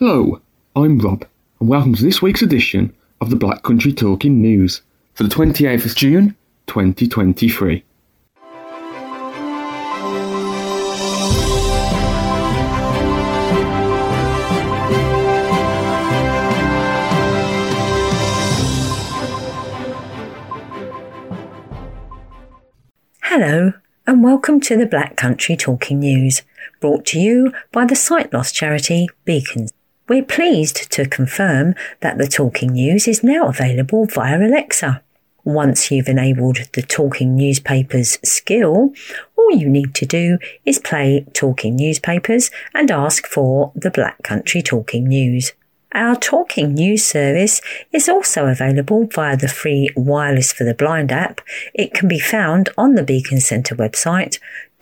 Hello, I'm Rob, and welcome to this week's edition of the Black Country Talking News for the 28th of June, 2023. Hello, and welcome to the Black Country Talking News, brought to you by the sight loss charity Beacon. We're pleased to confirm that the Talking News is now available via Alexa. Once you've enabled the Talking Newspapers skill, all you need to do is play Talking Newspapers and ask for the Black Country Talking News. Our Talking News service is also available via the free Wireless for the Blind app. It can be found on the Beacon Centre website,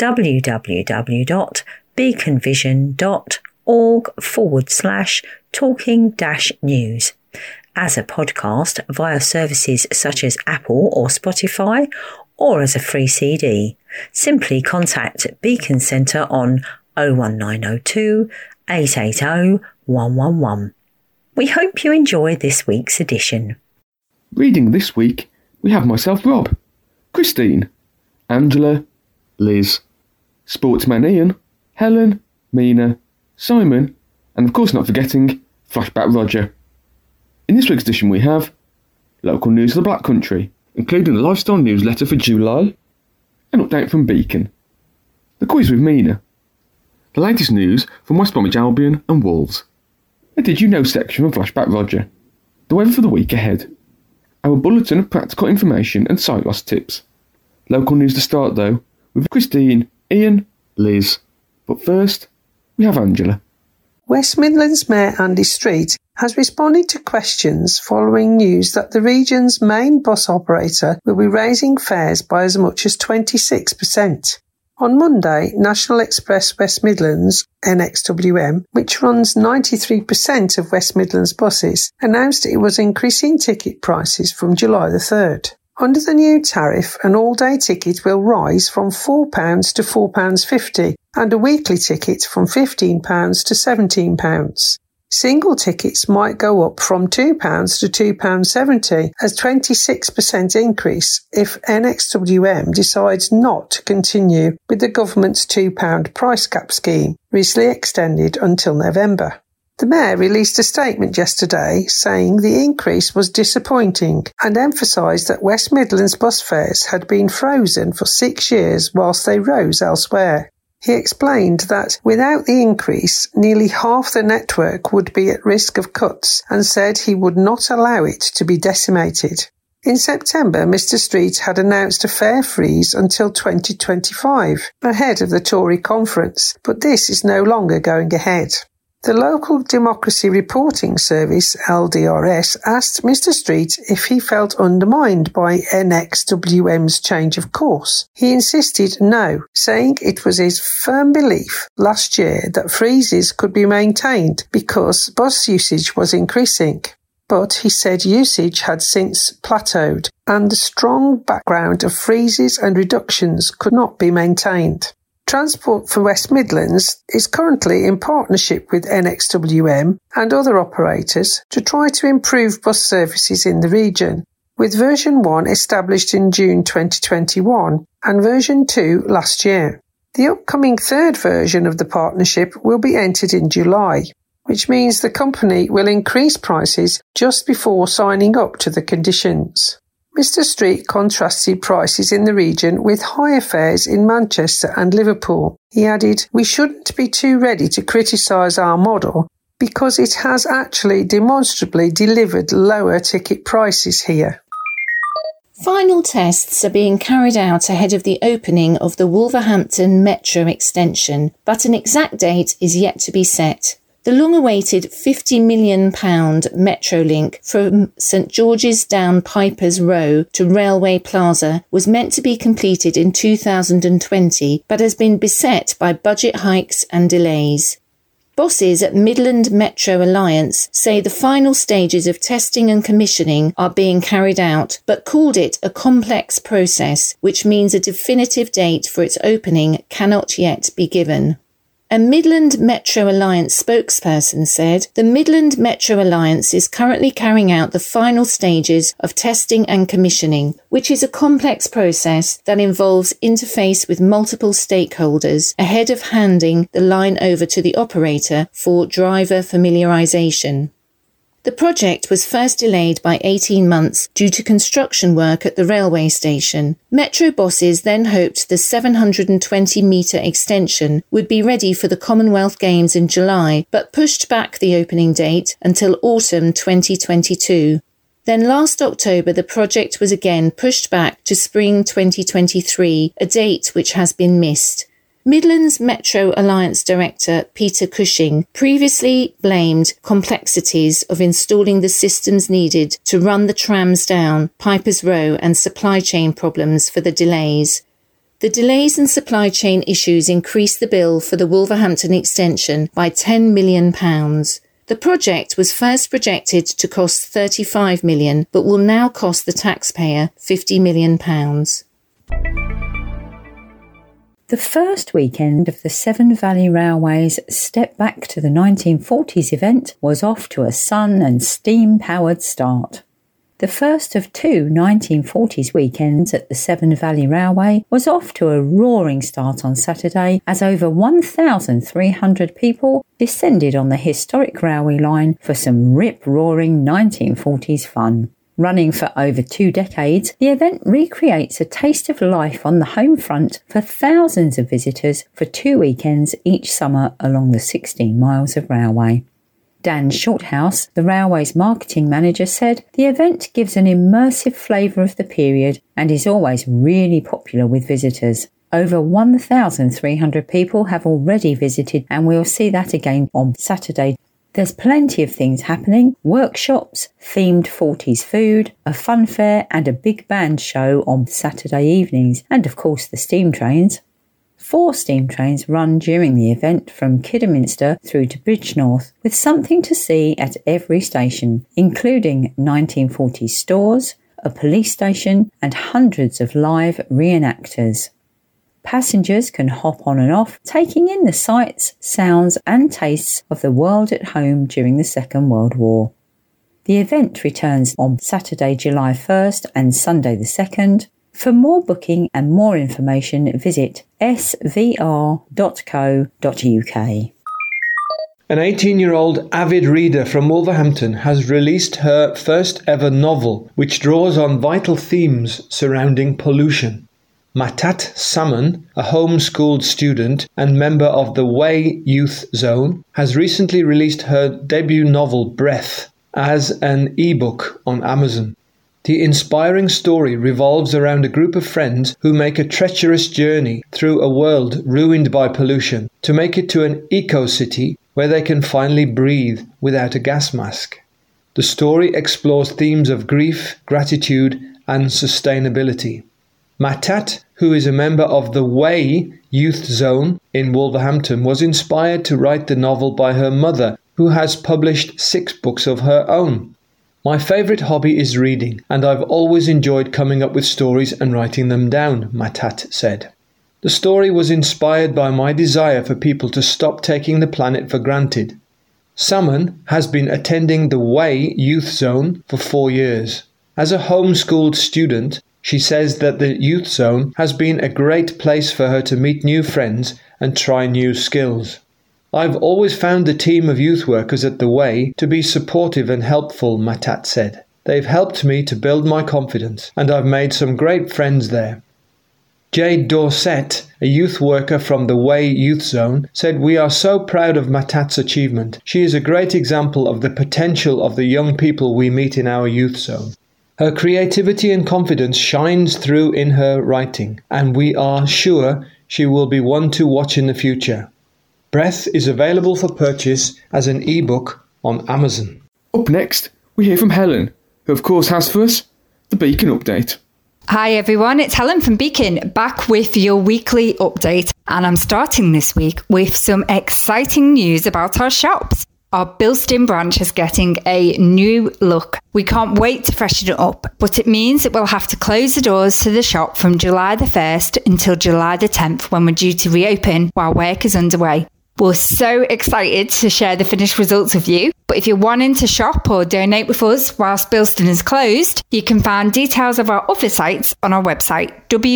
www.beaconvision.org/talking-news, as a podcast via services such as Apple or Spotify, or as a free CD. Simply contact Beacon Centre on 01902 880 111. We hope you enjoy this week's edition. Reading this week, we have myself, Rob, Christine, Angela, Liz, Sportsman Ian, Helen, Mina, Simon, and of course not forgetting Flashback Roger. In this week's edition we have local news of the Black Country, including the lifestyle newsletter for July, an update from Beacon, the quiz with Mina, the latest news from West Bromwich Albion and Wolves, a Did You Know section from Flashback Roger, the weather for the week ahead, our bulletin of practical information and sight loss tips. Local news to start though, with Christine, Ian, Liz. But first, we have Angela. West Midlands Mayor Andy Street has responded to questions following news that the region's main bus operator will be raising fares by as much as 26%. On Monday, National Express West Midlands, NXWM, which runs 93% of West Midlands buses, announced it was increasing ticket prices from July the 3rd. Under the new tariff, an all-day ticket will rise from £4 to £4.50 and a weekly ticket from £15 to £17. Single tickets might go up from £2 to £2.70 as 26% increase if NXWM decides not to continue with the government's £2 price cap scheme, recently extended until November. The Mayor released a statement yesterday saying the increase was disappointing and emphasised that West Midlands bus fares had been frozen for 6 years whilst they rose elsewhere. He explained that without the increase, nearly half the network would be at risk of cuts and said he would not allow it to be decimated. In September, Mr Street had announced a fare freeze until 2025, ahead of the Tory conference, but this is no longer going ahead. The Local Democracy Reporting Service, LDRS, asked Mr Street if he felt undermined by NXWM's change of course. He insisted no, saying it was his firm belief last year that freezes could be maintained because bus usage was increasing. But he said usage had since plateaued and the strong background of freezes and reductions could not be maintained. Transport for West Midlands is currently in partnership with NXWM and other operators to try to improve bus services in the region, with version 1 established in June 2021 and version 2 last year. The upcoming third version of the partnership will be entered in July, which means the company will increase prices just before signing up to the conditions. Mr Street contrasted prices in the region with higher fares in Manchester and Liverpool. He added, "We shouldn't be too ready to criticise our model because it has actually demonstrably delivered lower ticket prices here." Final tests are being carried out ahead of the opening of the Wolverhampton Metro extension, but an exact date is yet to be set. The long-awaited £50 million Metro link from St George's Down Pipers Row to Railway Plaza was meant to be completed in 2020, but has been beset by budget hikes and delays. Bosses at Midland Metro Alliance say the final stages of testing and commissioning are being carried out, but called it a complex process, which means a definitive date for its opening cannot yet be given. A Midland Metro Alliance spokesperson said, "The Midland Metro Alliance is currently carrying out the final stages of testing and commissioning, which is a complex process that involves interface with multiple stakeholders ahead of handing the line over to the operator for driver familiarisation." The project was first delayed by 18 months due to construction work at the railway station. Metro bosses then hoped the 720-metre extension would be ready for the Commonwealth Games in July, but pushed back the opening date until autumn 2022. Then last October, the project was again pushed back to spring 2023, a date which has been missed. Midlands Metro Alliance Director Peter Cushing previously blamed complexities of installing the systems needed to run the trams down Pipers Row and supply chain problems for the delays. The delays and supply chain issues increased the bill for the Wolverhampton extension by £10 million. The project was first projected to cost £35 million, but will now cost the taxpayer £50 million. The first weekend of the Severn Valley Railway's Step Back to the 1940s event was off to a sun and steam-powered start. The first of two 1940s weekends at the Severn Valley Railway was off to a roaring start on Saturday as over 1,300 people descended on the historic railway line for some rip-roaring 1940s fun. Running for over 2 decades, the event recreates a taste of life on the home front for thousands of visitors for 2 weekends each summer along the 16 miles of railway. Dan Shorthouse, the railway's marketing manager, said the event gives an immersive flavour of the period and is always really popular with visitors. Over 1,300 people have already visited, and we'll see that again on Saturday. There's plenty of things happening: workshops, themed 40s food, a fun fair and a big band show on Saturday evenings, and of course the steam trains. 4 steam trains run during the event from Kidderminster through to Bridgnorth, with something to see at every station, including 1940s stores, a police station and hundreds of live reenactors. Passengers can hop on and off, taking in the sights, sounds and tastes of the world at home during the Second World War. The event returns on Saturday, July 1st and Sunday the 2nd. For more booking and more information, visit svr.co.uk. An 18-year-old avid reader from Wolverhampton has released her first ever novel, which draws on vital themes surrounding pollution. Matat Saman, a homeschooled student and member of the Way Youth Zone, has recently released her debut novel Breath as an e-book on Amazon. The inspiring story revolves around a group of friends who make a treacherous journey through a world ruined by pollution to make it to an eco-city where they can finally breathe without a gas mask. The story explores themes of grief, gratitude and sustainability. Matat, who is a member of the Way Youth Zone in Wolverhampton, was inspired to write the novel by her mother, who has published 6 books of her own. My favourite hobby is reading, and I've always enjoyed coming up with stories and writing them down, Matat said. The story was inspired by my desire for people to stop taking the planet for granted. Saman has been attending the Way Youth Zone for 4 years. As a homeschooled student, she says that the Youth Zone has been a great place for her to meet new friends and try new skills. I've always found the team of youth workers at the Way to be supportive and helpful, Matat said. They've helped me to build my confidence, and I've made some great friends there. Jade Dorset, a youth worker from the Way Youth Zone, said, "We are so proud of Matat's achievement. She is a great example of the potential of the young people we meet in our youth zone. Her creativity and confidence shines through in her writing, and we are sure she will be one to watch in the future." Breath is available for purchase as an e-book on Amazon. Up next, we hear from Helen, who of course has for us the Beacon Update. Hi everyone, it's Helen from Beacon, back with your weekly update, and I'm starting this week with some exciting news about our shops. Our Bilston branch is getting a new look. We can't wait to freshen it up, but it means that we'll have to close the doors to the shop from July the 1st until July the 10th when we're due to reopen while work is underway. We're so excited to share the finished results with you. But if you're wanting to shop or donate with us whilst Bilston is closed, you can find details of our other sites on our website,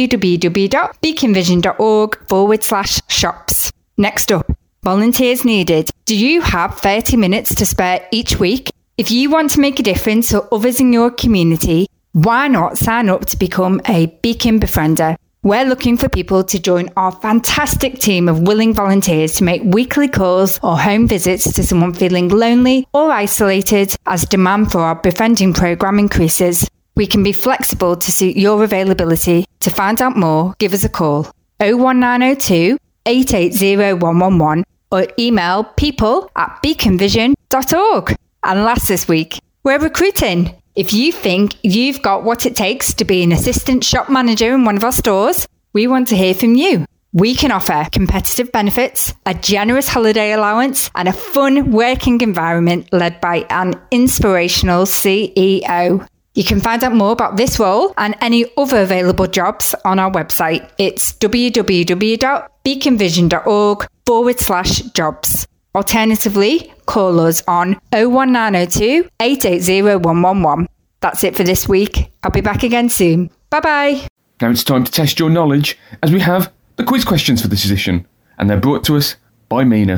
www.beaconvision.org/shops. Next up, volunteers needed. Do you have 30 minutes to spare each week? If you want to make a difference for others in your community, why not sign up to become a Beacon Befriender? We're looking for people to join our fantastic team of willing volunteers to make weekly calls or home visits to someone feeling lonely or isolated as demand for our befriending programme increases. We can be flexible to suit your availability. To find out more, give us a call 01902 880 111 or email people@beaconvision.org. And last this week, we're recruiting. If you think you've got what it takes to be an assistant shop manager in one of our stores, we want to hear from you. We can offer competitive benefits, a generous holiday allowance, and a fun working environment led by an inspirational CEO. You can find out more about this role and any other available jobs on our website. It's www.beaconvision.org/jobs. Alternatively, call us on 01902 880 111. That's it for this week. I'll be back again soon. Bye-bye. Now it's time to test your knowledge as we have the quiz questions for this edition, and they're brought to us by Mina.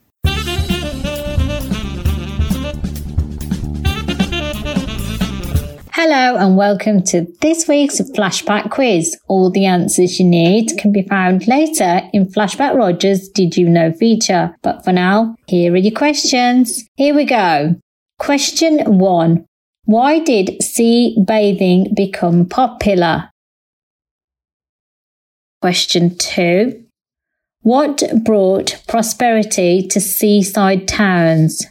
Hello and welcome to this week's Flashback Quiz. All the answers you need can be found later in Flashback Roger's Did You Know feature. But for now, here are your questions. Here we go. Question 1. Why did sea bathing become popular? Question 2. What brought prosperity to seaside towns?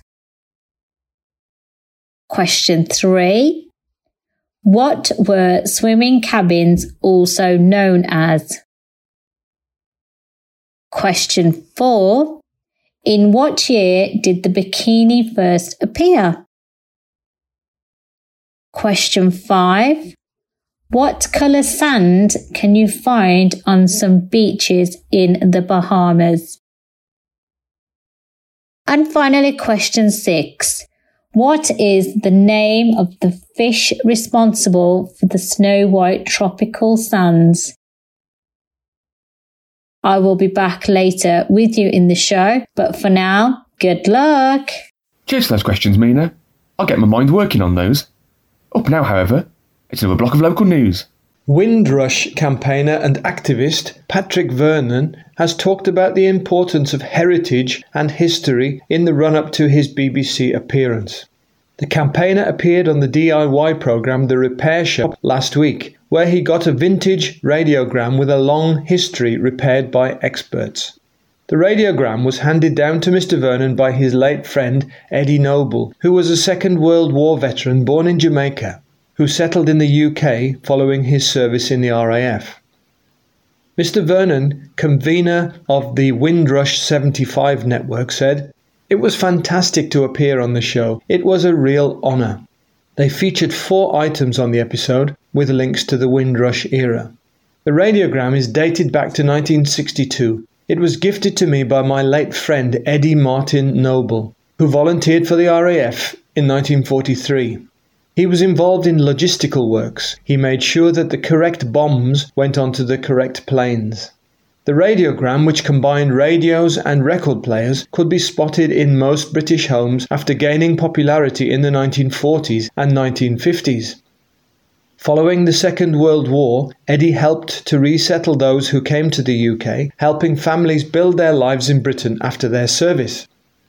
Question 3. What were swimming cabins also known as? Question 4. In what year did the bikini first appear? Question 5. What colour sand can you find on some beaches in the Bahamas? And finally, question 6. What is the name of the fish responsible for the snow white tropical sands? I will be back later with you in the show, but for now, good luck. Cheers for those questions, Mina. I'll get my mind working on those. Up now, however, it's another block of local news. Windrush campaigner and activist Patrick Vernon has talked about the importance of heritage and history in the run-up to his BBC appearance. The campaigner appeared on the DIY programme The Repair Shop last week, where he got a vintage radiogram with a long history repaired by experts. The radiogram was handed down to Mr. Vernon by his late friend Eddie Noble, who was a Second World War veteran born in Jamaica, who settled in the UK following his service in the RAF. Mr. Vernon, convener of the Windrush 75 network, said, "It was fantastic to appear on the show. It was a real honour." They featured 4 items on the episode with links to the Windrush era. The radiogram is dated back to 1962. It was gifted to me by my late friend Eddie Martin Noble, who volunteered for the RAF in 1943. He was involved in logistical works. He made sure that the correct bombs went onto the correct planes. The radiogram, which combined radios and record players, could be spotted in most British homes after gaining popularity in the 1940s and 1950s. Following the Second World War, Eddie helped to resettle those who came to the UK, helping families build their lives in Britain after their service.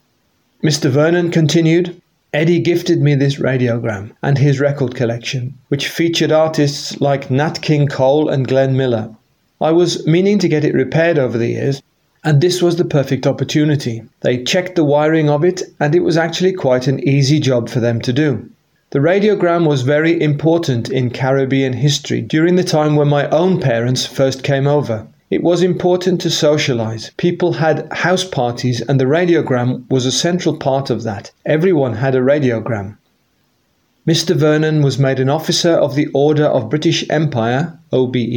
Mr. Vernon continued, "Eddie gifted me this radiogram and his record collection, which featured artists like Nat King Cole and Glenn Miller. I was meaning to get it repaired over the years, and this was the perfect opportunity. They checked the wiring of it, and it was actually quite an easy job for them to do. The radiogram was very important in Caribbean history during the time when my own parents first came over. It was important to socialise. People had house parties and the radiogram was a central part of that. Everyone had a radiogram." Mr. Vernon was made an officer of the Order of British Empire, OBE,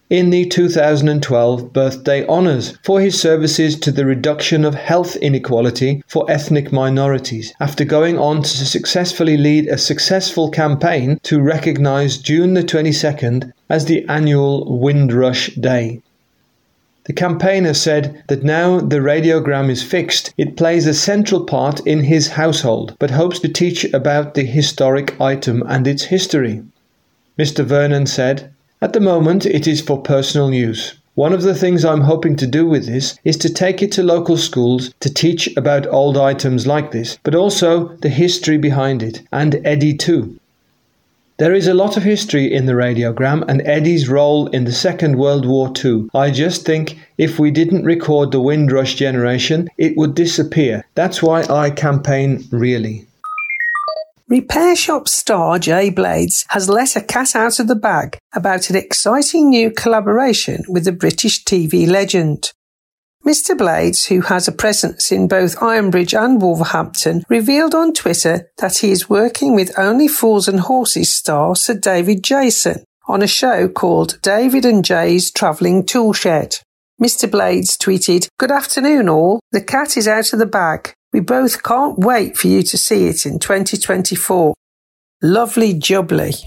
in the 2012 birthday honours for his services to the reduction of health inequality for ethnic minorities, after going on to successfully lead a successful campaign to recognise June the 22nd as the annual Windrush Day. The campaigner said that now the radiogram is fixed, it plays a central part in his household, but hopes to teach about the historic item and its history. Mr. Vernon said, "At the moment it is for personal use. One of the things I'm hoping to do with this is to take it to local schools to teach about old items like this, but also the history behind it, and Eddie too. There is a lot of history in the radiogram and Eddie's role in the Second World War too. I just think if we didn't record the Windrush generation, it would disappear. That's why I campaign really." Repair shop star Jay Blades has let a cat out of the bag about an exciting new collaboration with the British TV legend. Mr. Blades, who has a presence in both Ironbridge and Wolverhampton, revealed on Twitter that he is working with Only Fools and Horses star Sir David Jason on a show called David and Jay's Travelling Toolshed. Mr. Blades tweeted, "Good afternoon all, the cat is out of the bag. We both can't wait for you to see it in 2024. Lovely jubbly."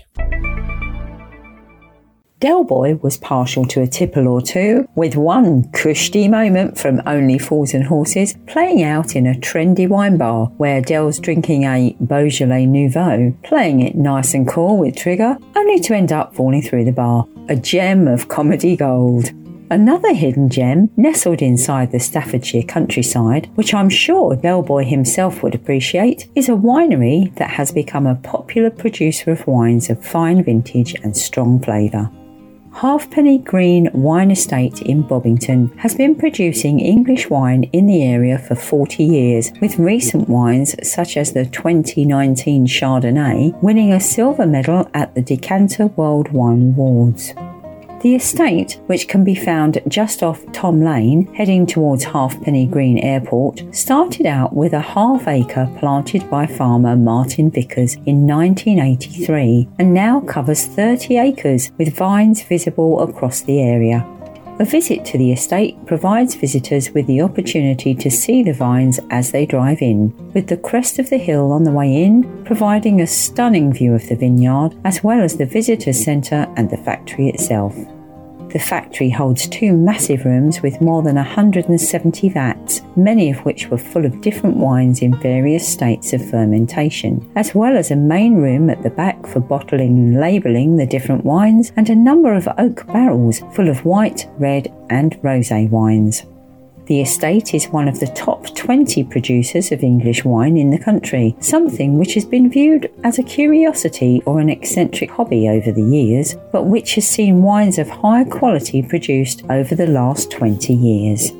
Del Boy was partial to a tipple or two, with one cushy moment from Only Fools and Horses playing out in a trendy wine bar where Del's drinking a Beaujolais Nouveau, playing it nice and cool with Trigger, only to end up falling through the bar. A gem of comedy gold. Another hidden gem nestled inside the Staffordshire countryside, which I'm sure Del Boy himself would appreciate, is a winery that has become a popular producer of wines of fine vintage and strong flavour. Halfpenny Green Wine Estate in Bobbington has been producing English wine in the area for 40 years, with recent wines such as the 2019 Chardonnay winning a silver medal at the Decanter World Wine Awards. The estate, which can be found just off Tom Lane, heading towards Halfpenny Green Airport, started out with a half-acre planted by farmer Martin Vickers in 1983 and now covers 30 acres with vines visible across the area. A visit to the estate provides visitors with the opportunity to see the vines as they drive in, with the crest of the hill on the way in providing a stunning view of the vineyard as well as the visitor centre and the factory itself. The factory holds two massive rooms with more than 170 vats, many of which were full of different wines in various states of fermentation, as well as a main room at the back for bottling and labelling the different wines and a number of oak barrels full of white, red and rosé wines. The estate is one of the top 20 producers of English wine in the country, something which has been viewed as a curiosity or an eccentric hobby over the years, but which has seen wines of higher quality produced over the last 20 years.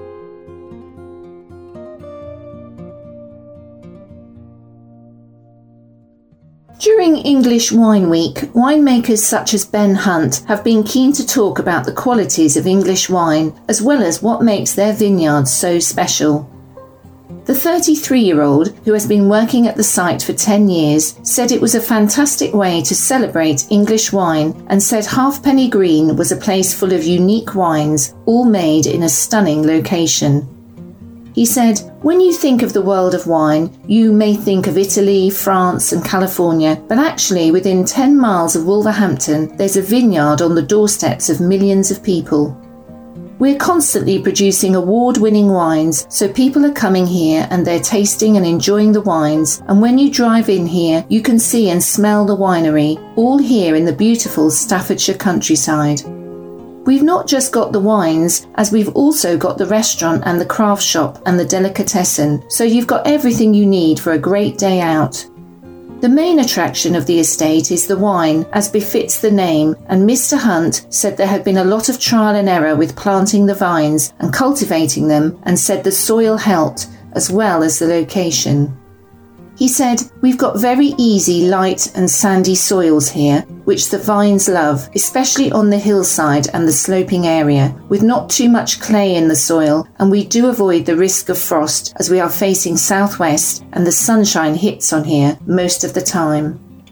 During English Wine Week, winemakers such as Ben Hunt have been keen to talk about the qualities of English wine as well as what makes their vineyards so special. The 33-year-old, who has been working at the site for 10 years, said it was a fantastic way to celebrate English wine and said Halfpenny Green was a place full of unique wines, all made in a stunning location. He said, "When you think of the world of wine, you may think of Italy, France and California, but actually within 10 miles of Wolverhampton, there's a vineyard on the doorsteps of millions of people. We're constantly producing award-winning wines, so people are coming here and they're tasting and enjoying the wines, and when you drive in here, you can see and smell the winery, all here in the beautiful Staffordshire countryside. We've not just got the wines, as we've also got the restaurant and the craft shop and the delicatessen, so you've got everything you need for a great day out. The main attraction of the estate is the wine, as befits the name, and Mr. Hunt said there had been a lot of trial and error with planting the vines and cultivating them, and said the soil helped, as well as the location. He said, "We've got very easy, light and sandy soils here, which the vines love, especially on the hillside and the sloping area, with not too much clay in the soil, and we do avoid the risk of frost as we are facing southwest and the sunshine hits on here most of the time."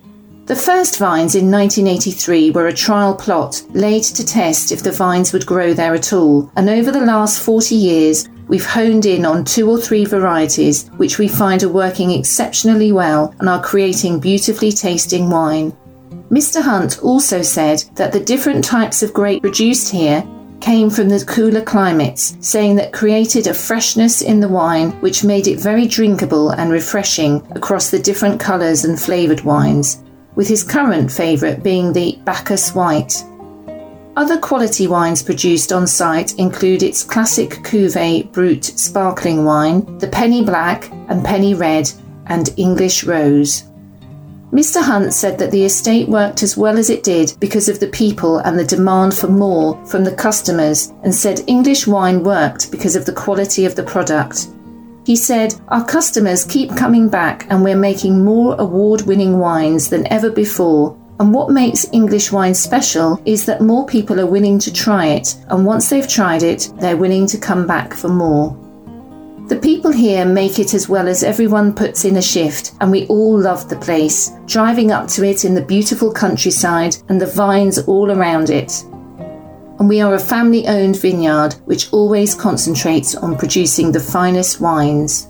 The first vines in 1983 were a trial plot laid to test if the vines would grow there at all, and over the last 40 years we've honed in on 2 or 3 varieties which we find are working exceptionally well and are creating beautifully tasting wine. Mr. Hunt also said that the different types of grape produced here came from the cooler climates, saying that created a freshness in the wine which made it very drinkable and refreshing across the different colours and flavoured wines, with his current favourite being the Bacchus White. Other quality wines produced on site include its classic Cuvée Brut sparkling wine, the Penny Black and Penny Red, and English Rose. Mr. Hunt said that the estate worked as well as it did because of the people and the demand for more from the customers, and said English wine worked because of the quality of the product. He said, "Our customers keep coming back and we're making more award-winning wines than ever before. And what makes English wine special is that more people are willing to try it, and once they've tried it, they're willing to come back for more." The people here make it as well as everyone puts in a shift, and we all love the place, driving up to it in the beautiful countryside and the vines all around it. And we are a family-owned vineyard which always concentrates on producing the finest wines.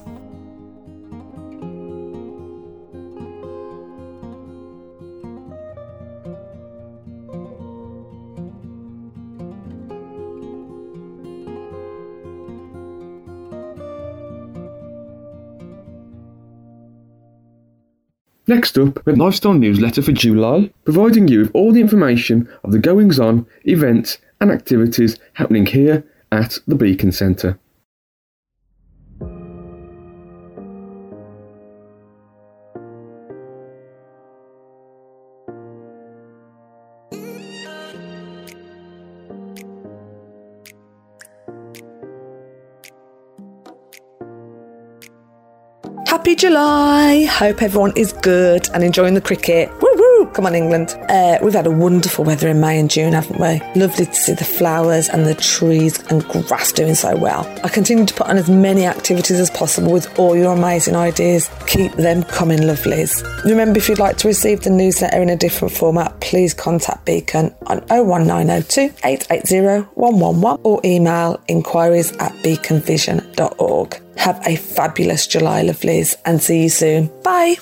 Next up, we have Lifestyle Newsletter for July, providing you with all the information of the goings-on, events and activities happening here at the Beacon Centre. Happy July! Hope everyone is good and enjoying the cricket. Woo woo! Come on, England. We've had a wonderful weather in May and June, haven't we? Lovely to see the flowers and the trees and grass doing so well. I continue to put on as many activities as possible with all your amazing ideas. Keep them coming, lovelies. Remember, if you'd like to receive the newsletter in a different format, please contact Beacon on 01902 880 111 or email inquiries@beaconvision.org. Have a fabulous July, lovelies, and see you soon. Bye!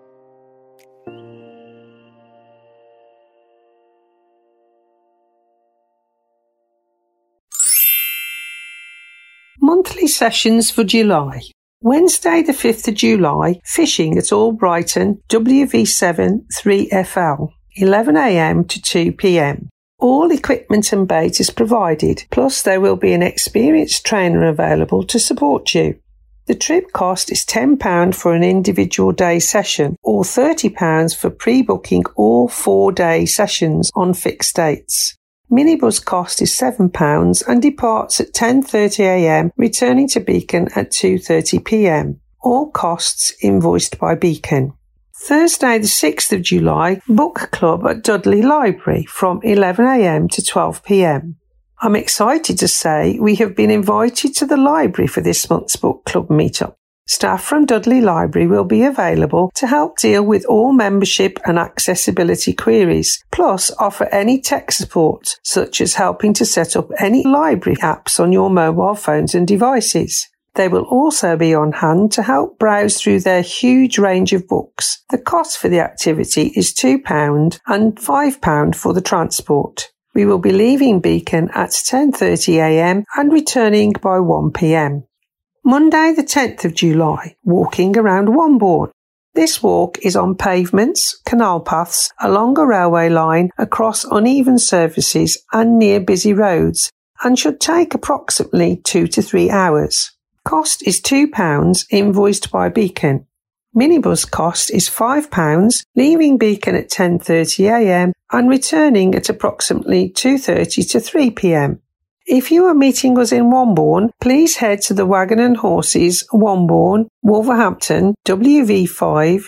Monthly sessions for July. Wednesday the 5th of July, fishing at All Brighton, WV7 3FL, 11am to 2pm. All equipment and bait is provided, plus there will be an experienced trainer available to support you. The trip cost is £10 for an individual day session or £30 for pre-booking all 4-day sessions on fixed dates. Minibus cost is £7 and departs at 10:30am, returning to Beacon at 2:30pm. All costs invoiced by Beacon. Thursday the 6th of July, book club at Dudley Library from 11am to 12pm. I'm excited to say we have been invited to the library for this month's book club meetup. Staff from Dudley Library will be available to help deal with all membership and accessibility queries, plus offer any tech support, such as helping to set up any library apps on your mobile phones and devices. They will also be on hand to help browse through their huge range of books. The cost for the activity is £2 and £5 for the transport. We will be leaving Beacon at 10:30am and returning by 1pm. Monday the 10th of July, walking around Wombourne. This walk is on pavements, canal paths, along a railway line, across uneven surfaces and near busy roads, and should take approximately 2 to 3 hours. Cost is £2, invoiced by Beacon. Minibus cost is £5, leaving Beacon at 10:30am and returning at approximately 2:30 to 3pm. If you are meeting us in Wombourne, please head to the Wagon and Horses, Wombourne, Wolverhampton, WV5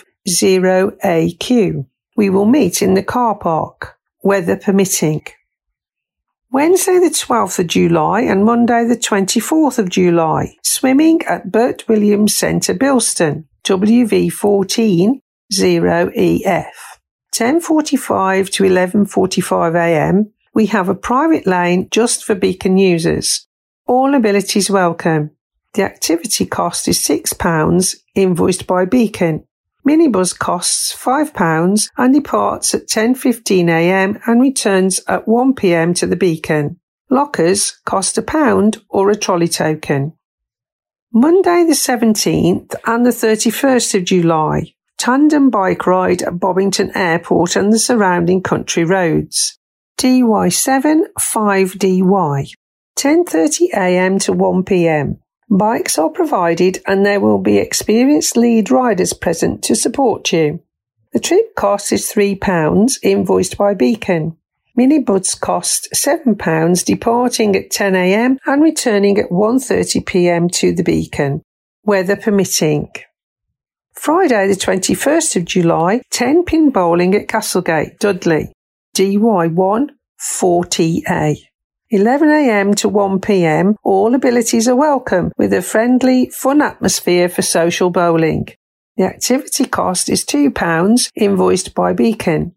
0AQ. We will meet in the car park, weather permitting. Wednesday the 12th of July and Monday the 24th of July, swimming at Bert Williams Centre, Bilston, WV14 0EF. 10:45 to 11:45 a.m. we have a private lane just for Beacon users. All abilities welcome. The activity cost is £6, invoiced by Beacon. Minibus costs £5 and departs at 10:15 a.m. and returns at 1 p.m. to the Beacon. Lockers cost £1 or a trolley token. Monday the 17th and the 31st of July, tandem bike ride at Bobington Airport and the surrounding country roads. DY7 5DY, 10:30 a.m. to 1 p.m. Bikes are provided and there will be experienced lead riders present to support you. The trip cost is £3, invoiced by Beacon. Minibus cost £7, departing at 10 a.m. and returning at 1:30 p.m. to the Beacon, weather permitting. Friday the 21st of July, 10-pin bowling at Castlegate, Dudley, DY1 4TA. 11 a.m. to 1 p.m. all abilities are welcome with a friendly, fun atmosphere for social bowling. The activity cost is £2, invoiced by Beacon.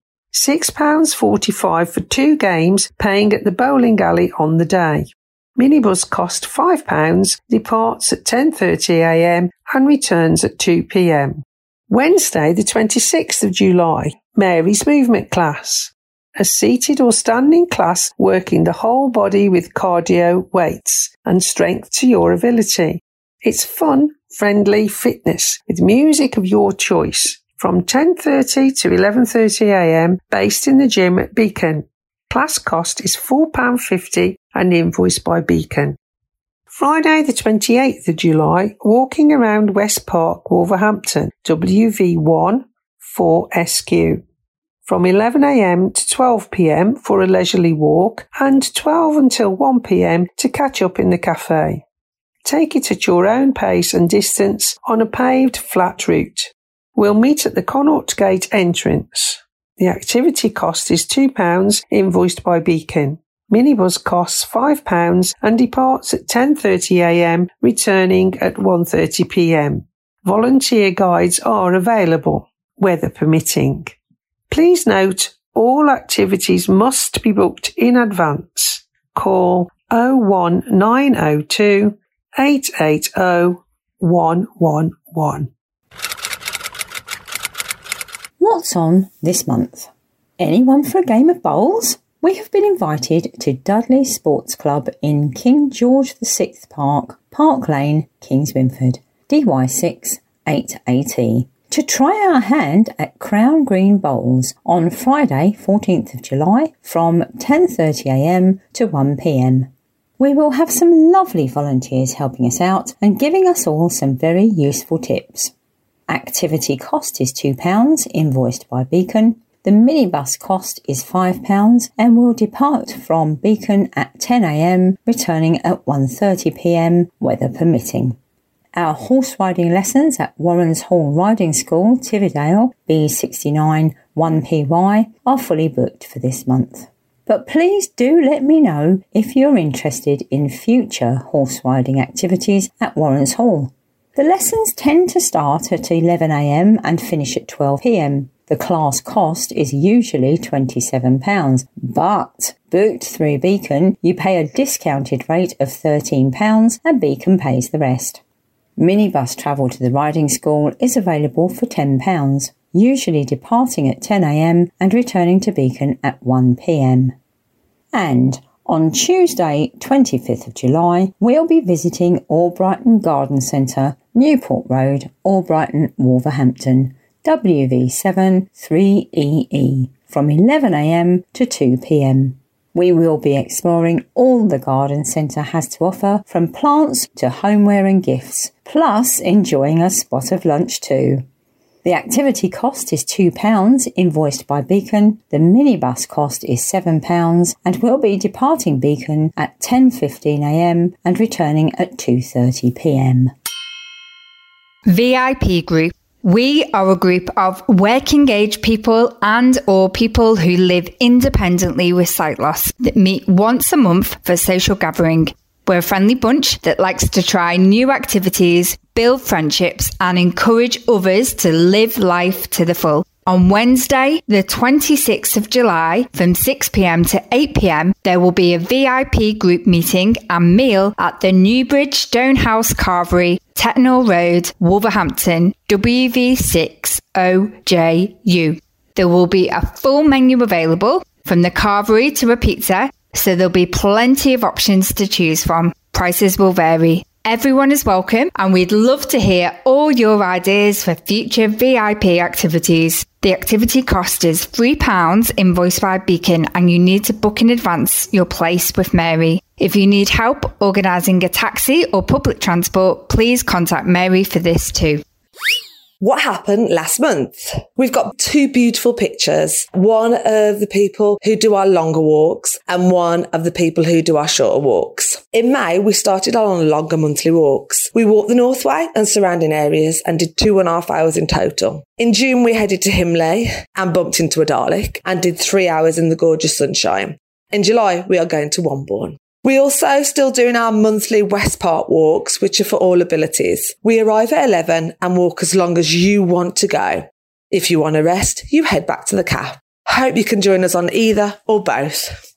£6.45 for 2 games, paying at the bowling alley on the day. Minibus cost £5, departs at 10:30 a.m. and returns at 2 p.m. Wednesday the 26th of July, Mary's movement class. A seated or standing class working the whole body with cardio, weights and strength to your ability. It's fun, friendly fitness with music of your choice from 10:30 to 11:30 a.m. based in the gym at Beacon. Class cost is £4.50 and invoiced by Beacon. Friday the 28th of July, walking around West Park, Wolverhampton, WV1 4SQ. From 11 a.m. to 12 p.m. for a leisurely walk and 12 until 1 p.m. to catch up in the cafe. Take it at your own pace and distance on a paved flat route. We'll meet at the Connaught Gate entrance. The activity cost is £2, invoiced by Beacon. Minibus costs £5 and departs at 10:30 a.m, returning at 1:30 p.m. Volunteer guides are available, weather permitting. Please note, all activities must be booked in advance. Call 01902 880 111. What's on this month? Anyone for a game of bowls? We have been invited to Dudley Sports Club in King George VI Park, Park Lane, Kings Winford, DY6 8AT, to try our hand at Crown Green Bowls on Friday 14th of July from 10:30 a.m. to 1 p.m. We will have some lovely volunteers helping us out and giving us all some very useful tips. Activity cost is £2, invoiced by Beacon. The minibus cost is £5 and will depart from Beacon at 10 a.m, returning at 1:30 p.m, weather permitting. Our horse riding lessons at Warrens Hall Riding School, Tividale, B69 1PY, are fully booked for this month. But please do let me know if you're interested in future horse riding activities at Warrens Hall. The lessons tend to start at 11 a.m. and finish at 12 p.m. The class cost is usually £27, but booked through Beacon, you pay a discounted rate of £13 and Beacon pays the rest. Minibus travel to the riding school is available for £10, usually departing at 10 a.m. and returning to Beacon at 1 p.m. And on Tuesday, 25th of July, we'll be visiting Albrighton Garden Centre, Newport Road, Albrighton, Wolverhampton, WV7 3EE, from 11 a.m. to 2 p.m. We will be exploring all the garden centre has to offer, from plants to homeware and gifts, plus enjoying a spot of lunch too. The activity cost is £2, invoiced by Beacon. The minibus cost is £7 and will be departing Beacon at 10:15 a.m. and returning at 2:30 p.m. VIP Group. We are a group of working age people and or people who live independently with sight loss that meet once a month for social gathering. We're a friendly bunch that likes to try new activities, build friendships and encourage others to live life to the full. On Wednesday, the 26th of July, from 6 p.m. to 8 p.m, there will be a VIP group meeting and meal at the Newbridge Stonehouse Carvery, Tettenhall Road, Wolverhampton, WV6OJU. There will be a full menu available, from the carvery to a pizza, so there'll be plenty of options to choose from. Prices will vary. Everyone is welcome, and we'd love to hear all your ideas for future VIP activities. The activity cost is £3 invoiced by Beacon, and you need to book in advance your place with Mary. If you need help organising a taxi or public transport, please contact Mary for this too. What happened last month? We've got 2 beautiful pictures. One of the people who do our longer walks and one of the people who do our shorter walks. In May, we started on longer monthly walks. We walked the Northway and surrounding areas and did 2.5 hours in total. In June, we headed to Himley and bumped into a Dalek and did 3 hours in the gorgeous sunshine. In July, we are going to Wombourne. We also still doing our monthly West Park walks, which are for all abilities. We arrive at 11 and walk as long as you want to go. If you want to rest, you head back to the Cap. Hope you can join us on either or both.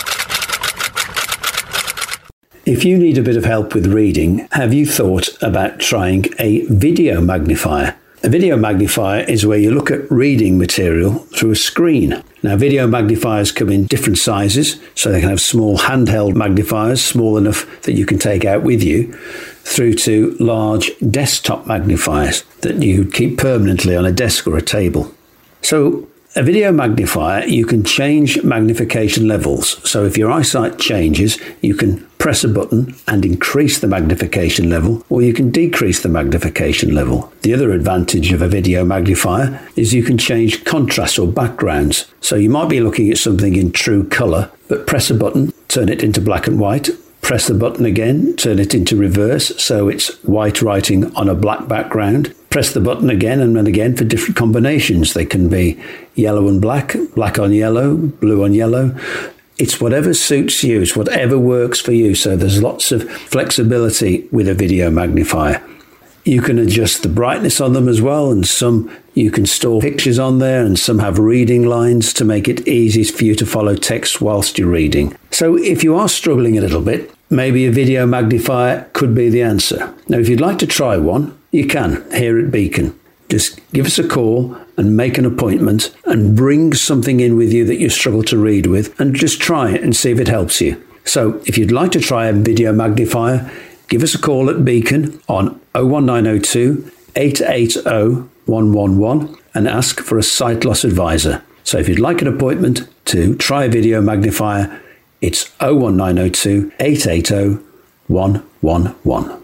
If you need a bit of help with reading, have you thought about trying a video magnifier? A video magnifier is where you look at reading material through a screen. Now, video magnifiers come in different sizes, so they can have small handheld magnifiers, small enough that you can take out with you, through to large desktop magnifiers that you keep permanently on a desk or a table. So, a video magnifier, you can change magnification levels. So if your eyesight changes, you can press a button and increase the magnification level, or you can decrease the magnification level. The other advantage of a video magnifier is you can change contrast or backgrounds. So you might be looking at something in true colour, but press a button, turn it into black and white. Press the button again, turn it into reverse, so it's white writing on a black background. Press the button again and then again for different combinations. They can be yellow and black, black on yellow, blue on yellow. It's whatever suits you, it's whatever works for you. So there's lots of flexibility with a video magnifier. You can adjust the brightness on them as well, and some you can store pictures on there, and some have reading lines to make it easy for you to follow text whilst you're reading. So if you are struggling a little bit, maybe a video magnifier could be the answer. Now, if you'd like to try one, you can here at Beacon. Just give us a call and make an appointment and bring something in with you that you struggle to read with, and just try it and see if it helps you. So if you'd like to try a video magnifier, give us a call at Beacon on 01902 880 111 and ask for a sight loss advisor. So if you'd like an appointment to try a video magnifier, it's 01902 880 111.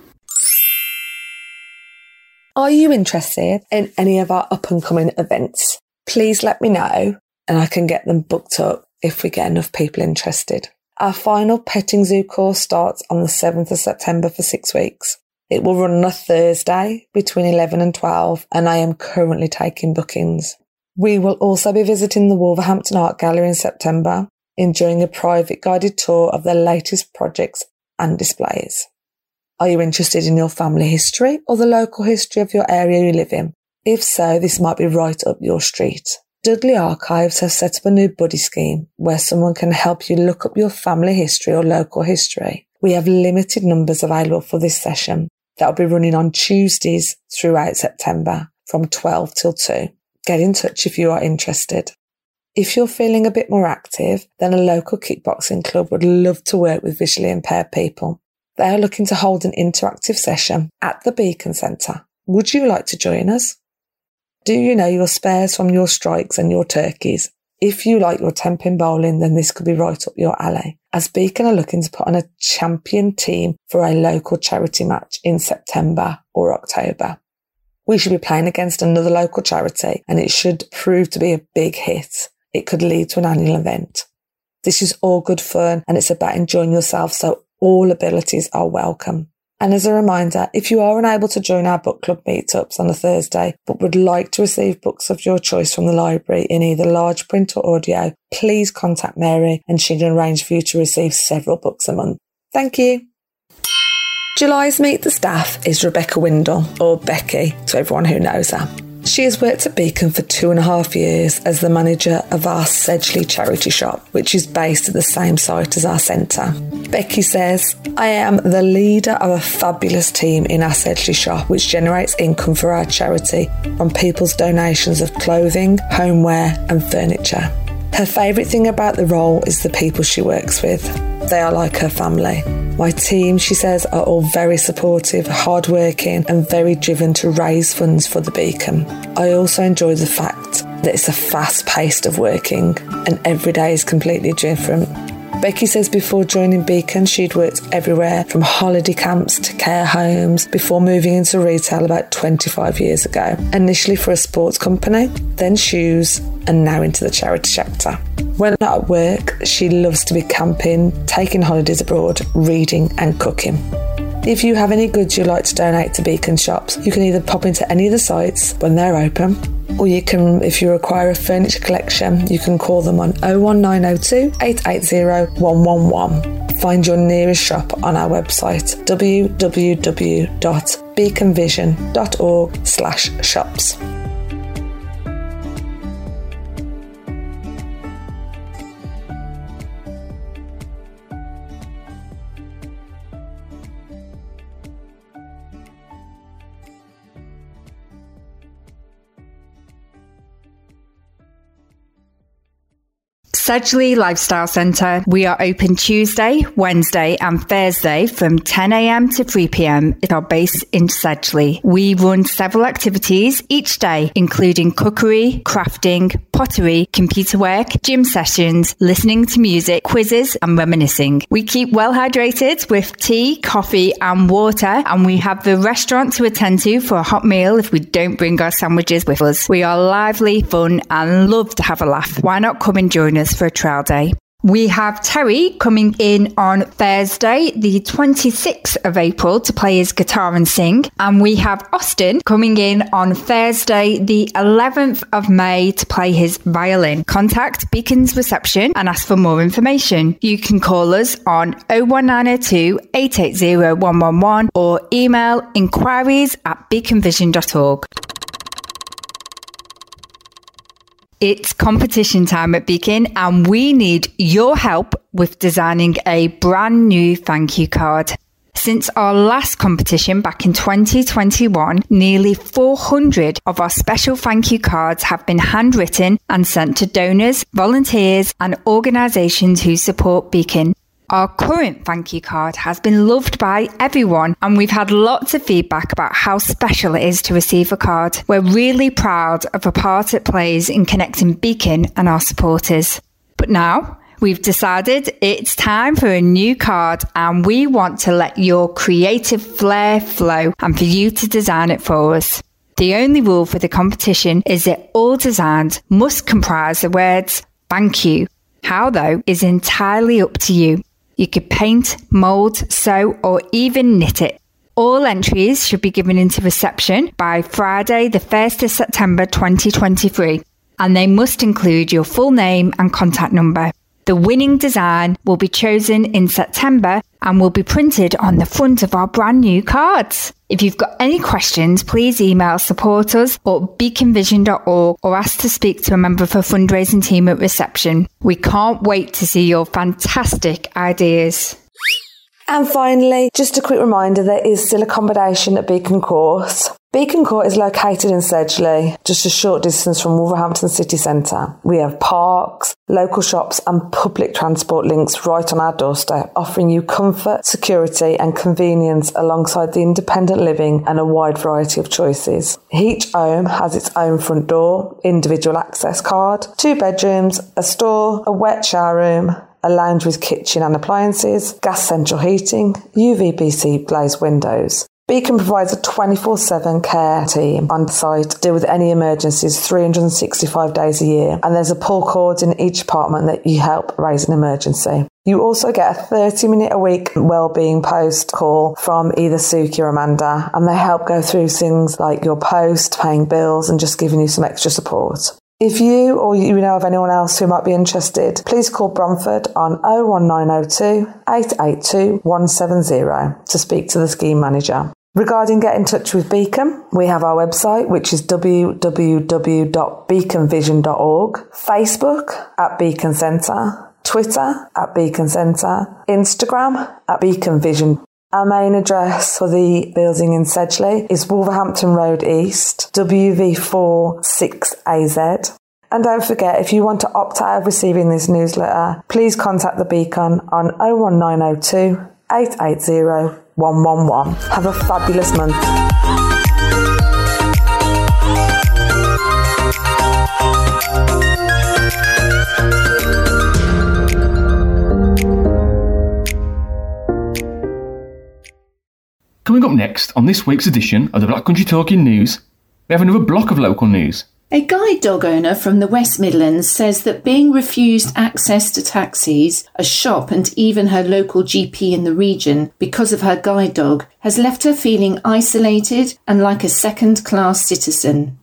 Are you interested in any of our up-and-coming events? Please let me know and I can get them booked up if we get enough people interested. Our final petting zoo course starts on the 7th of September for 6 weeks. It will run on a Thursday between 11 and 12, and I am currently taking bookings. We will also be visiting the Wolverhampton Art Gallery in September, enjoying a private guided tour of their latest projects and displays. Are you interested in your family history or the local history of your area you live in? If so, this might be right up your street. Dudley Archives have set up a new buddy scheme where someone can help you look up your family history or local history. We have limited numbers available for this session that will be running on Tuesdays throughout September from 12 till 2. Get in touch if you are interested. If you're feeling a bit more active, then a local kickboxing club would love to work with visually impaired people. They are looking to hold an interactive session at the Beacon Centre. Would you like to join us? Do you know your spares from your strikes and your turkeys? If you like your 10-pin bowling, then this could be right up your alley, as Beacon are looking to put on a champion team for a local charity match in September or October. We should be playing against another local charity, and it should prove to be a big hit. It could lead to an annual event. This is all good fun, and it's about enjoying yourself, so all abilities are welcome. And as a reminder, if you are unable to join our book club meetups on a Thursday, but would like to receive books of your choice from the library in either large print or audio, please contact Mary and she can arrange for you to receive several books a month. Thank you. July's Meet the Staff is Rebecca Windle, or Becky to everyone who knows her. She has worked at Beacon for 2.5 years as the manager of our Sedgley charity shop, which is based at the same site as our centre. Becky says, I am the leader of a fabulous team in our Sedgley shop, which generates income for our charity from people's donations of clothing, homeware and furniture. Her favourite thing about the role is the people she works with. They are like her family. My team, she says, are all very supportive, hardworking and very driven to raise funds for the Beacon. I also enjoy the fact that it's a fast pace of working and every day is completely different. Becky says before joining Beacon, she'd worked everywhere from holiday camps to care homes before moving into retail about 25 years ago. Initially for a sports company, then shoes, and now into the charity sector. When not at work, she loves to be camping, taking holidays abroad, reading and cooking. If you have any goods you'd like to donate to Beacon shops, you can either pop into any of the sites when they're open, or you can, if you require a furniture collection, you can call them on 01902 880 111. Find your nearest shop on our website www.beaconvision.org/shops. Sedgley Lifestyle Centre. We are open Tuesday, Wednesday and Thursday from 10 a.m. to 3 p.m. at our base in Sedgley. We run several activities each day, including cookery, crafting, pottery, computer work, gym sessions, listening to music, quizzes and reminiscing. We keep well hydrated with tea, coffee and water, and we have the restaurant to attend to for a hot meal if we don't bring our sandwiches with us. We are lively, fun and love to have a laugh. Why not come and join us for a trial day? We have Terry coming in on Thursday, the 26th of April to play his guitar and sing. And we have Austin coming in on Thursday, the 11th of May to play his violin. Contact Beacon's reception and ask for more information. You can call us on 01902 880 111 or email inquiries@beaconvision.org. It's competition time at Beacon and we need your help with designing a brand new thank you card. Since our last competition back in 2021, nearly 400 of our special thank you cards have been handwritten and sent to donors, volunteers and organisations who support Beacon. Our current thank you card has been loved by everyone and we've had lots of feedback about how special it is to receive a card. We're really proud of the part it plays in connecting Beacon and our supporters. But now we've decided it's time for a new card and we want to let your creative flair flow and for you to design it for us. The only rule for the competition is that all designs must comprise the words thank you. How though is entirely up to you. You could paint, mould, sew or even knit it. All entries should be given into reception by Friday the 1st of September 2023 and they must include your full name and contact number. The winning design will be chosen in September and will be printed on the front of our brand new cards. If you've got any questions, please email supporters at beaconvision.org or ask to speak to a member of our fundraising team at reception. We can't wait to see your fantastic ideas. And finally, just a quick reminder, there is still accommodation at Beacon Court. Beacon Court is located in Sedgley, just a short distance from Wolverhampton city centre. We have parks, local shops and public transport links right on our doorstep, offering you comfort, security and convenience alongside the independent living and a wide variety of choices. Each home has its own front door, individual access card, 2 bedrooms, a store, a wet shower room, a lounge with kitchen and appliances, gas central heating, UVBC glazed windows. Beacon provides a 24/7 care team on site to deal with any emergencies 365 days a year, and there's a pull cord in each apartment that you help raise an emergency. You also get a 30-minute a week wellbeing post call from either Suki or Amanda, and they help go through things like your post, paying bills and just giving you some extra support. If you or you know of anyone else who might be interested, please call Bromford on 01902 882 170 to speak to the scheme manager. Regarding getting in touch with Beacon, we have our website, which is www.beaconvision.org, Facebook at Beacon Centre, Twitter at Beacon Centre, Instagram at Beacon Vision. Our main address for the building in Sedgley is Wolverhampton Road East, WV4 6AZ. And don't forget, if you want to opt out of receiving this newsletter, please contact the Beacon on 01902 880 111. Have a fabulous month. Coming up next on this week's edition of the Black Country Talking News, we have another block of local news. A guide dog owner from the West Midlands says that being refused access to taxis, a shop and even her local GP in the region because of her guide dog has left her feeling isolated and like a second-class citizen.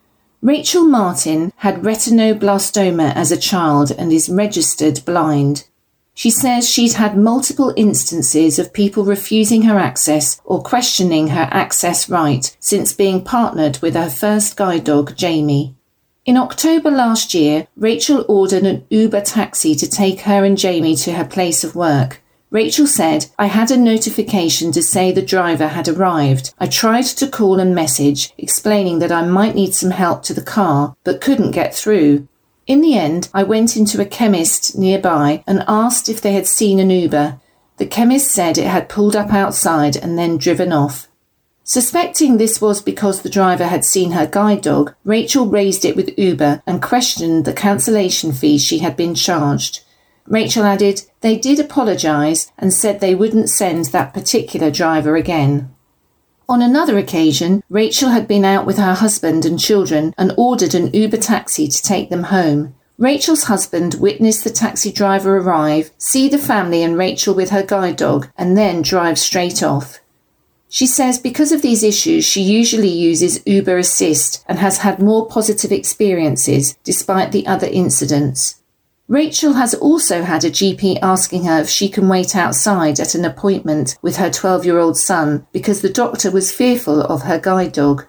Rachel Martin had retinoblastoma as a child and is registered blind. She says she'd had multiple instances of people refusing her access or questioning her access right since being partnered with her first guide dog, Jamie. In October last year, Rachel ordered an Uber taxi to take her and Jamie to her place of work. Rachel said, "I had a notification to say the driver had arrived. I tried to call and message, explaining that I might need some help to the car, but couldn't get through. In the end, I went into a chemist nearby and asked if they had seen an Uber. The chemist said it had pulled up outside and then driven off." Suspecting this was because the driver had seen her guide dog, Rachel raised it with Uber and questioned the cancellation fee she had been charged. Rachel added, "They did apologise and said they wouldn't send that particular driver again." On another occasion, Rachel had been out with her husband and children and ordered an Uber taxi to take them home. Rachel's husband witnessed the taxi driver arrive, see the family and Rachel with her guide dog, and then drive straight off. She says because of these issues, she usually uses Uber Assist and has had more positive experiences despite the other incidents. Rachel has also had a GP asking her if she can wait outside at an appointment with her 12-year-old son because the doctor was fearful of her guide dog.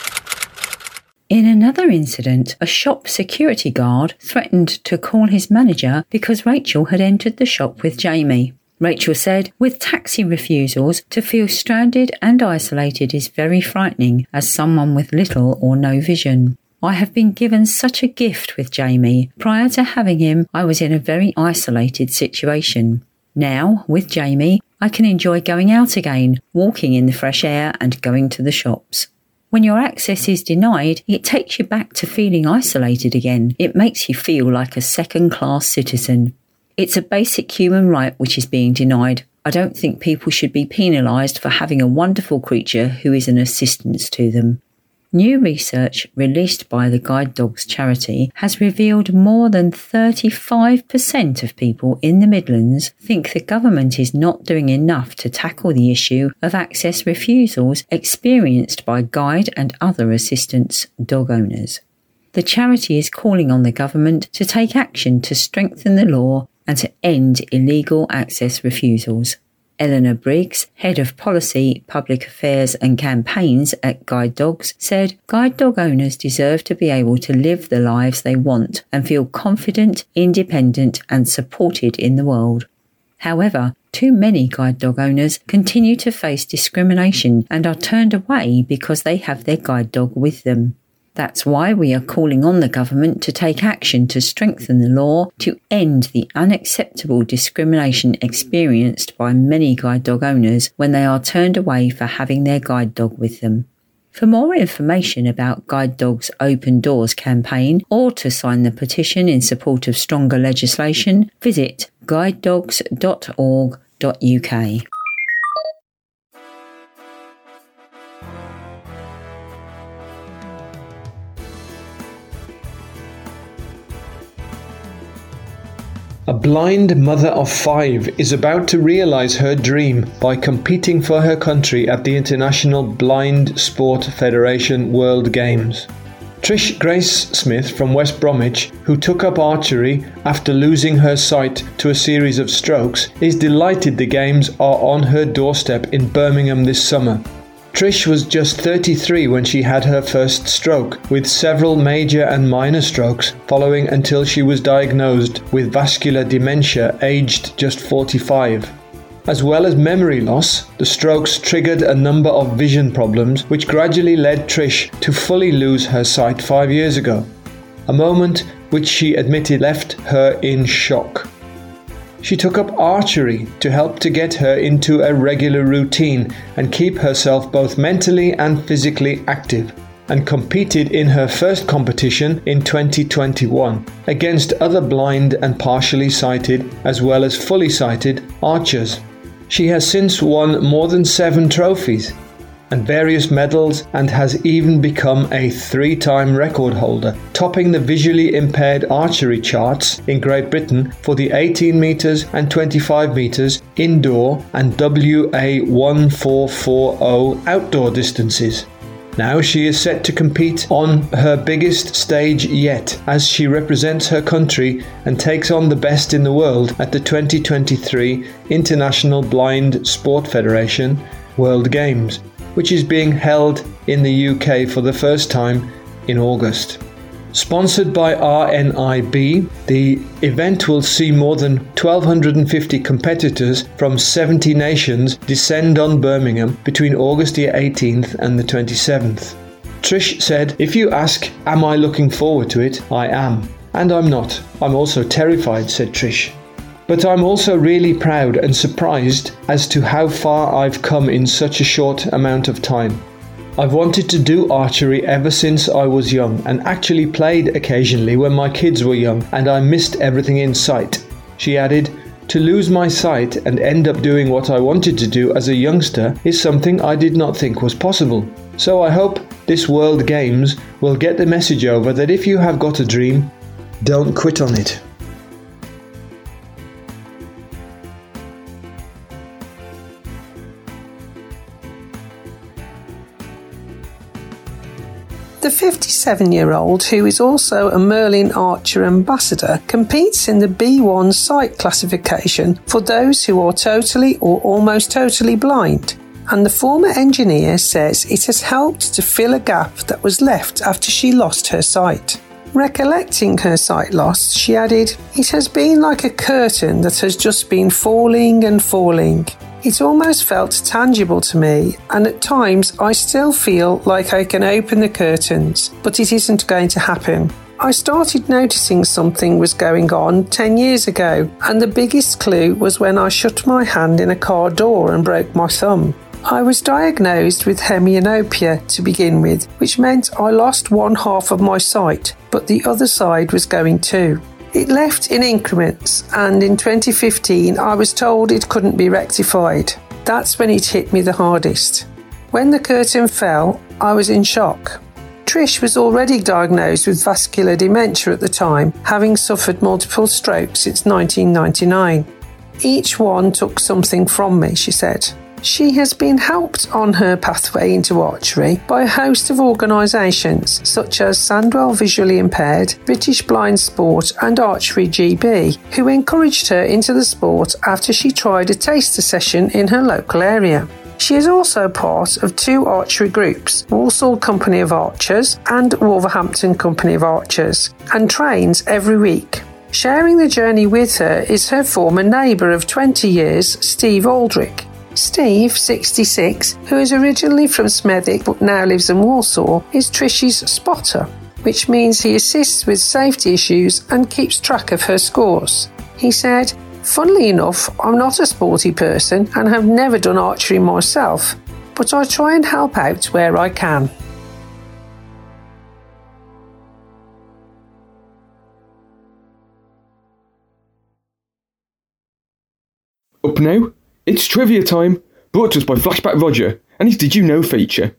In another incident, a shop security guard threatened to call his manager because Rachel had entered the shop with Jamie. Rachel said, "With taxi refusals, to feel stranded and isolated is very frightening as someone with little or no vision. I have been given such a gift with Jamie. Prior to having him, I was in a very isolated situation. Now, with Jamie, I can enjoy going out again, walking in the fresh air and going to the shops. When your access is denied, it takes you back to feeling isolated again. It makes you feel like a second-class citizen. It's a basic human right which is being denied. I don't think people should be penalised for having a wonderful creature who is an assistance to them." New research released by the Guide Dogs charity has revealed more than 35% of people in the Midlands think the government is not doing enough to tackle the issue of access refusals experienced by guide and other assistance dog owners. The charity is calling on the government to take action to strengthen the law and to end illegal access refusals. Eleanor Briggs, Head of Policy, Public Affairs and Campaigns at Guide Dogs, said guide dog owners deserve to be able to live the lives they want and feel confident, independent and supported in the world. However, too many guide dog owners continue to face discrimination and are turned away because they have their guide dog with them. That's why we are calling on the government to take action to strengthen the law to end the unacceptable discrimination experienced by many guide dog owners when they are turned away for having their guide dog with them. For more information about Guide Dogs' Open Doors campaign or to sign the petition in support of stronger legislation, visit guidedogs.org.uk. A blind mother of 5 is about to realise her dream by competing for her country at the International Blind Sport Federation World Games. Trish Grace Smith from West Bromwich, who took up archery after losing her sight to a series of strokes, is delighted the Games are on her doorstep in Birmingham this summer. Trish was just 33 when she had her first stroke, with several major and minor strokes following until she was diagnosed with vascular dementia aged just 45. As well as memory loss, the strokes triggered a number of vision problems which gradually led Trish to fully lose her sight 5 years ago, a moment which she admitted left her in shock. She took up archery to help to get her into a regular routine and keep herself both mentally and physically active, and competed in her first competition in 2021 against other blind and partially sighted as well as fully sighted archers. She has since won more than 7 trophies and various medals, and has even become a 3-time record holder, topping the visually impaired archery charts in Great Britain for the 18 metres and 25 metres indoor and WA 1440 outdoor distances. Now she is set to compete on her biggest stage yet, as she represents her country and takes on the best in the world at the 2023 International Blind Sport Federation World Games, which is being held in the UK for the first time in August. Sponsored by RNIB, the event will see more than 1,250 competitors from 70 nations descend on Birmingham between August the 18th and the 27th. Trish said, "If you ask, am I looking forward to it? I am. And I'm not. I'm also terrified," said Trish. "But I'm also really proud and surprised as to how far I've come in such a short amount of time. I've wanted to do archery ever since I was young, and actually played occasionally when my kids were young, and I missed everything in sight." She added, "To lose my sight and end up doing what I wanted to do as a youngster is something I did not think was possible. So I hope this World Games will get the message over that if you have got a dream, don't quit on it." The 57-year-old, who is also a Merlin Archer ambassador, competes in the B1 sight classification for those who are totally or almost totally blind, and the former engineer says it has helped to fill a gap that was left after she lost her sight. Recollecting her sight loss, she added, "It has been like a curtain that has just been falling and falling. It almost felt tangible to me, and at times I still feel like I can open the curtains, but it isn't going to happen. I started noticing something was going on 10 years ago, and the biggest clue was when I shut my hand in a car door and broke my thumb. I was diagnosed with hemianopia to begin with, which meant I lost one half of my sight, but the other side was going too. It left in increments, and in 2015 I was told it couldn't be rectified. That's when it hit me the hardest. When the curtain fell, I was in shock." Trish was already diagnosed with vascular dementia at the time, having suffered multiple strokes since 1999. "Each one took something from me," she said. She has been helped on her pathway into archery by a host of organisations such as Sandwell Visually Impaired, British Blind Sport and Archery GB, who encouraged her into the sport after she tried a taster session in her local area. She is also part of 2 archery groups, Walsall Company of Archers and Wolverhampton Company of Archers, and trains every week. Sharing the journey with her is her former neighbour of 20 years, Steve Aldrich. Steve, 66, who is originally from Smethwick but now lives in Walsall, is Trish's spotter, which means he assists with safety issues and keeps track of her scores. He said, "Funnily enough, I'm not a sporty person and have never done archery myself, but I try and help out where I can." Up now, it's trivia time, brought to us by Flashback Roger and his Did You Know feature.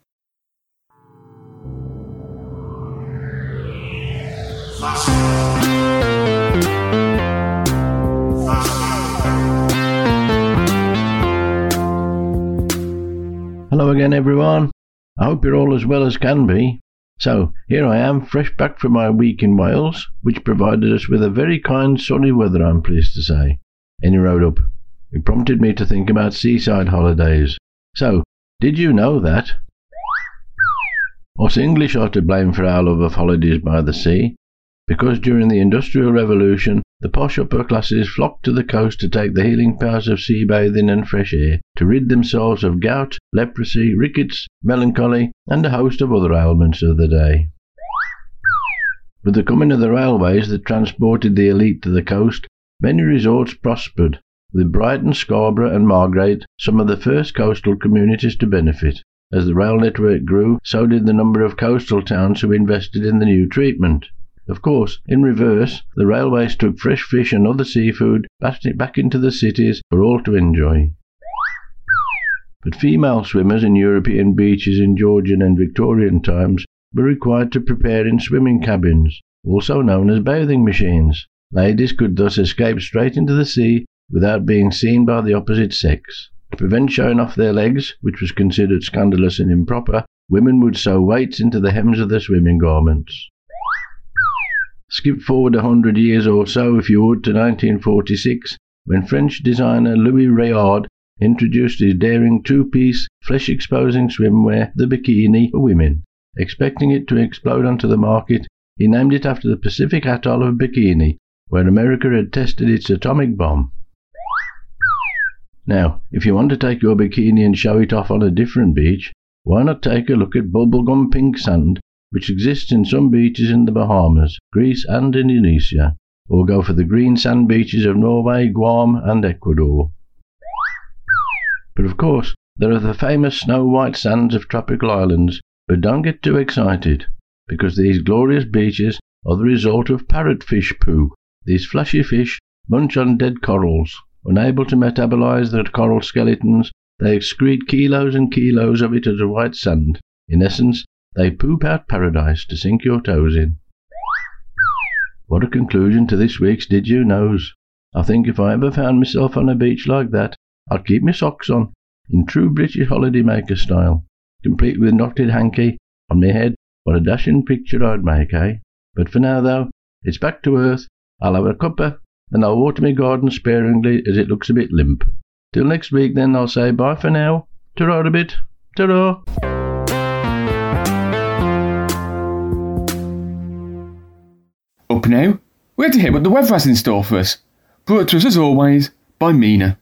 Hello again, everyone. I hope you're all as well as can be. So, here I am, fresh back from my week in Wales, which provided us with a very kind sunny weather, I'm pleased to say. Any road up. It prompted me to think about seaside holidays. So, Did you know that? Us English are to blame for our love of holidays by the sea, because during the Industrial Revolution the posh upper classes flocked to the coast to take the healing powers of sea bathing and fresh air, to rid themselves of gout, leprosy, rickets, melancholy, and a host of other ailments of the day. With the coming of the railways that transported the elite to the coast, many resorts prospered, with Brighton, Scarborough and Margate some of the first coastal communities to benefit. As the rail network grew, so did the number of coastal towns who invested in the new treatment. Of course, in reverse, the railways took fresh fish and other seafood back into the cities for all to enjoy. But female swimmers in European beaches in Georgian and Victorian times were required to prepare in swimming cabins, also known as bathing machines. Ladies could thus escape straight into the sea without being seen by the opposite sex. To prevent showing off their legs, which was considered scandalous and improper, women would sew weights into the hems of their swimming garments. Skip forward 100 years or so, if you would, to 1946, when French designer Louis Réard introduced his daring two-piece, flesh-exposing swimwear, the bikini, for women. Expecting it to explode onto the market, he named it after the Pacific atoll of Bikini, where America had tested its atomic bomb. Now, if you want to take your bikini and show it off on a different beach, why not take a look at bubblegum pink sand, which exists in some beaches in the Bahamas, Greece and Indonesia, or go for the green sand beaches of Norway, Guam and Ecuador. But of course, there are the famous snow-white sands of tropical islands, but don't get too excited, because these glorious beaches are the result of parrotfish poo. These flashy fish munch on dead corals. Unable to metabolize their coral skeletons, they excrete kilos and kilos of it as a white sand. In essence, they poop out paradise to sink your toes in. What a conclusion to this week's Did You Knows. I think if I ever found myself on a beach like that, I'd keep my socks on, in true British holidaymaker style, complete with knotted hanky on my head. What a dashing picture I'd make, eh? But for now, though, it's back to earth. I'll have a cuppa, and I'll water my garden sparingly as it looks a bit limp. Till next week then, I'll say bye for now. Ta-ra a bit. Ta-ra. Up now, we're to hear what the weather has in store for us. Brought to us as always by Mina.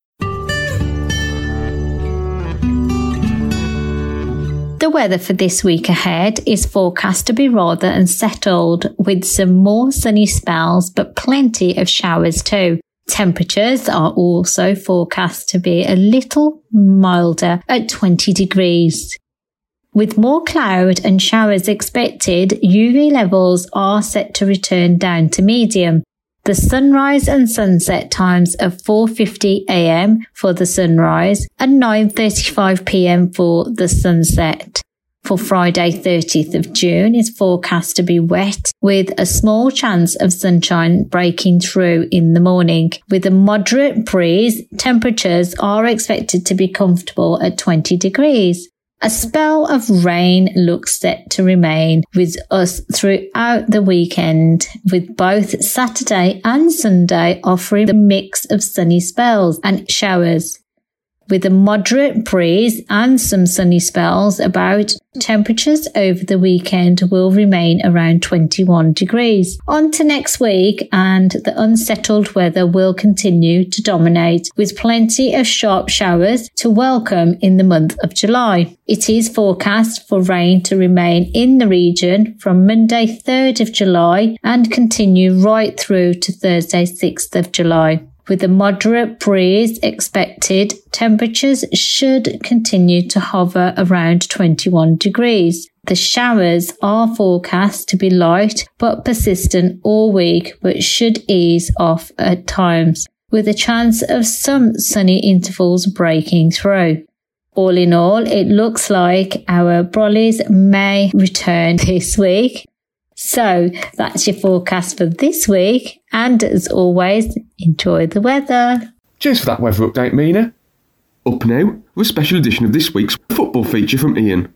The weather for this week ahead is forecast to be rather unsettled, with some more sunny spells but plenty of showers too. Temperatures are also forecast to be a little milder at 20 degrees. With more cloud and showers expected, UV levels are set to return down to medium. The sunrise and sunset times are 4:50 a.m. for the sunrise and 9:35 p.m. for the sunset. For Friday 30th of June is forecast to be wet, with a small chance of sunshine breaking through in the morning. With a moderate breeze, temperatures are expected to be comfortable at 20 degrees. A spell of rain looks set to remain with us throughout the weekend, with both Saturday and Sunday offering a mix of sunny spells and showers. With a moderate breeze and some sunny spells about, temperatures over the weekend will remain around 21 degrees. On to next week, and the unsettled weather will continue to dominate, with plenty of sharp showers to welcome in the month of July. It is forecast for rain to remain in the region from Monday 3rd of July and continue right through to Thursday 6th of July. With a moderate breeze expected, temperatures should continue to hover around 21 degrees. The showers are forecast to be light but persistent all week, but should ease off at times, with a chance of some sunny intervals breaking through. All in all, it looks like our brollies may return this week. So that's your forecast for this week, and as always, enjoy the weather. Cheers for that weather update, Mina. Up now with a special edition of this week's football feature from Ian.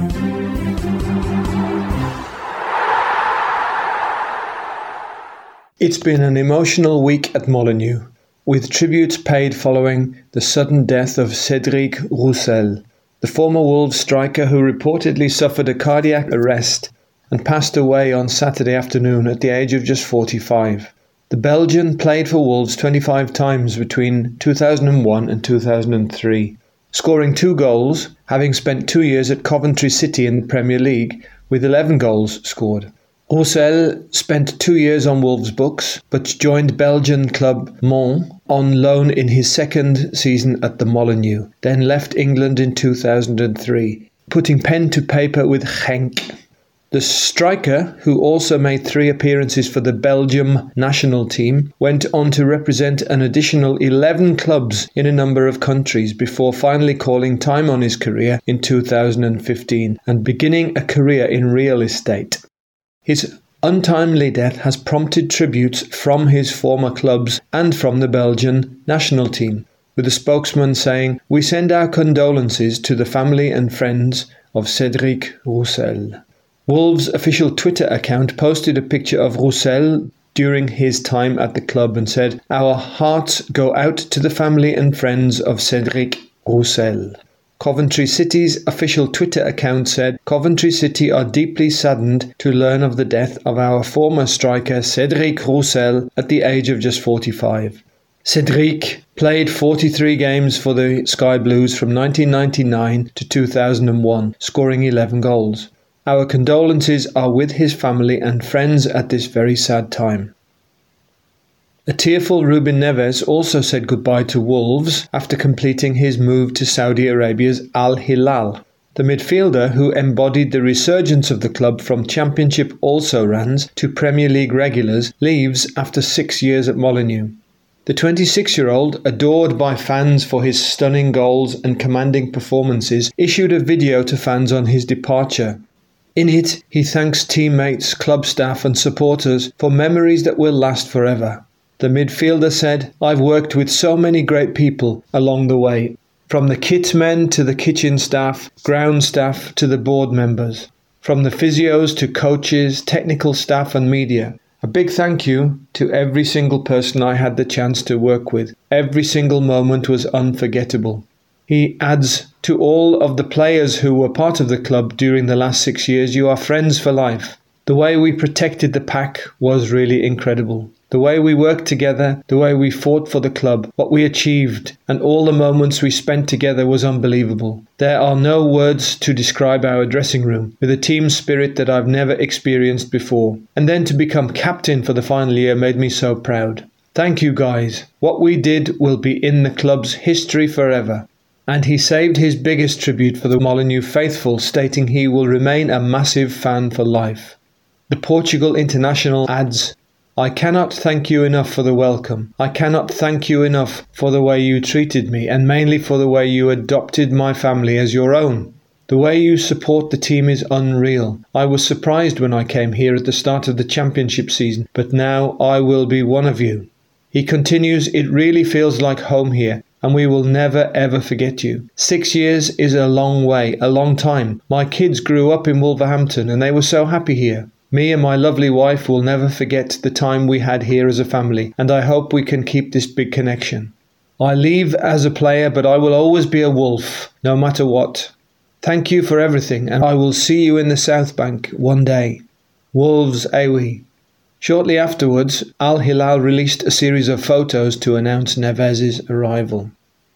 It's been an emotional week at Molineux, with tributes paid following the sudden death of Cédric Roussel, the former Wolves striker who reportedly suffered a cardiac arrest and passed away on Saturday afternoon at the age of just 45. The Belgian played for Wolves 25 times between 2001 and 2003, scoring 2 goals, having spent 2 years at Coventry City in the Premier League with 11 goals scored. Roussel spent 2 years on Wolves' books, but joined Belgian club Mons on loan in his second season at the Molineux, then left England in 2003, putting pen to paper with Genk. The striker, who also made 3 appearances for the Belgium national team, went on to represent an additional 11 clubs in a number of countries before finally calling time on his career in 2015 and beginning a career in real estate. His untimely death has prompted tributes from his former clubs and from the Belgian national team, with a spokesman saying, "We send our condolences to the family and friends of Cédric Roussel." Wolves' official Twitter account posted a picture of Roussel during his time at the club and said, "Our hearts go out to the family and friends of Cédric Roussel." Coventry City's official Twitter account said, "Coventry City are deeply saddened to learn of the death of our former striker Cédric Roussel at the age of just 45. Cédric played 43 games for the Sky Blues from 1999 to 2001, scoring 11 goals. Our condolences are with his family and friends at this very sad time." A tearful Ruben Neves also said goodbye to Wolves after completing his move to Saudi Arabia's Al Hilal. The midfielder, who embodied the resurgence of the club from Championship also-rans to Premier League regulars, leaves after 6 years at Molineux. The 26-year-old, adored by fans for his stunning goals and commanding performances, issued a video to fans on his departure. In it, he thanks teammates, club staff and supporters for memories that will last forever. The midfielder said, "I've worked with so many great people along the way, from the kit men to the kitchen staff, ground staff to the board members, from the physios to coaches, technical staff and media. A big thank you to every single person I had the chance to work with. Every single moment was unforgettable." He adds, "To all of the players who were part of the club during the last 6 years, you are friends for life. The way we protected the pack was really incredible. The way we worked together, the way we fought for the club, what we achieved, and all the moments we spent together was unbelievable. There are no words to describe our dressing room, with a team spirit that I've never experienced before. And then to become captain for the final year made me so proud. Thank you guys. What we did will be in the club's history forever." And he saved his biggest tribute for the Molineux faithful, stating he will remain a massive fan for life. The Portugal international adds, "I cannot thank you enough for the welcome. I cannot thank you enough for the way you treated me, and mainly for the way you adopted my family as your own. The way you support the team is unreal. I was surprised when I came here at the start of the championship season, but now I will be one of you." He continues, "It really feels like home here, and we will never ever forget you. 6 years is a long way, a long time. My kids grew up in Wolverhampton and they were so happy here. Me and my lovely wife will never forget the time we had here as a family, and I hope we can keep this big connection. I leave as a player, but I will always be a Wolf, no matter what. Thank you for everything, and I will see you in the South Bank one day. Wolves Awi." Shortly afterwards, Al Hilal released a series of photos to announce Neves' arrival.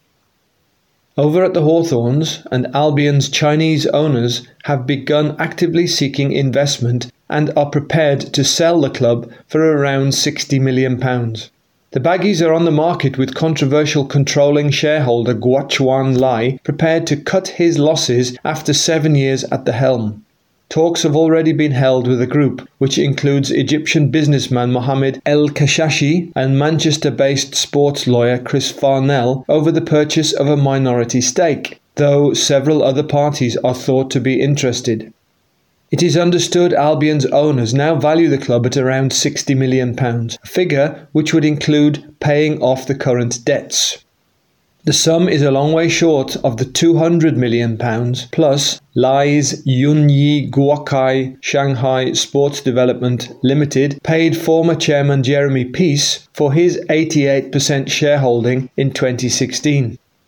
Over at the Hawthorns, and Albion's Chinese owners have begun actively seeking investment and are prepared to sell the club for around £60 million. The Baggies are on the market with controversial controlling shareholder Guochuan Lai prepared to cut his losses after 7 years at the helm. Talks have already been held with a group which includes Egyptian businessman Mohammed El Kashashi and Manchester-based sports lawyer Chris Farnell over the purchase of a minority stake, though several other parties are thought to be interested. It is understood Albion's owners now value the club at around £60 million, a figure which would include paying off the current debts. The sum is a long way short of the £200 million plus Lai's Yunyi Guokai Shanghai Sports Development Limited paid former chairman Jeremy Peace for his 88% shareholding in 2016.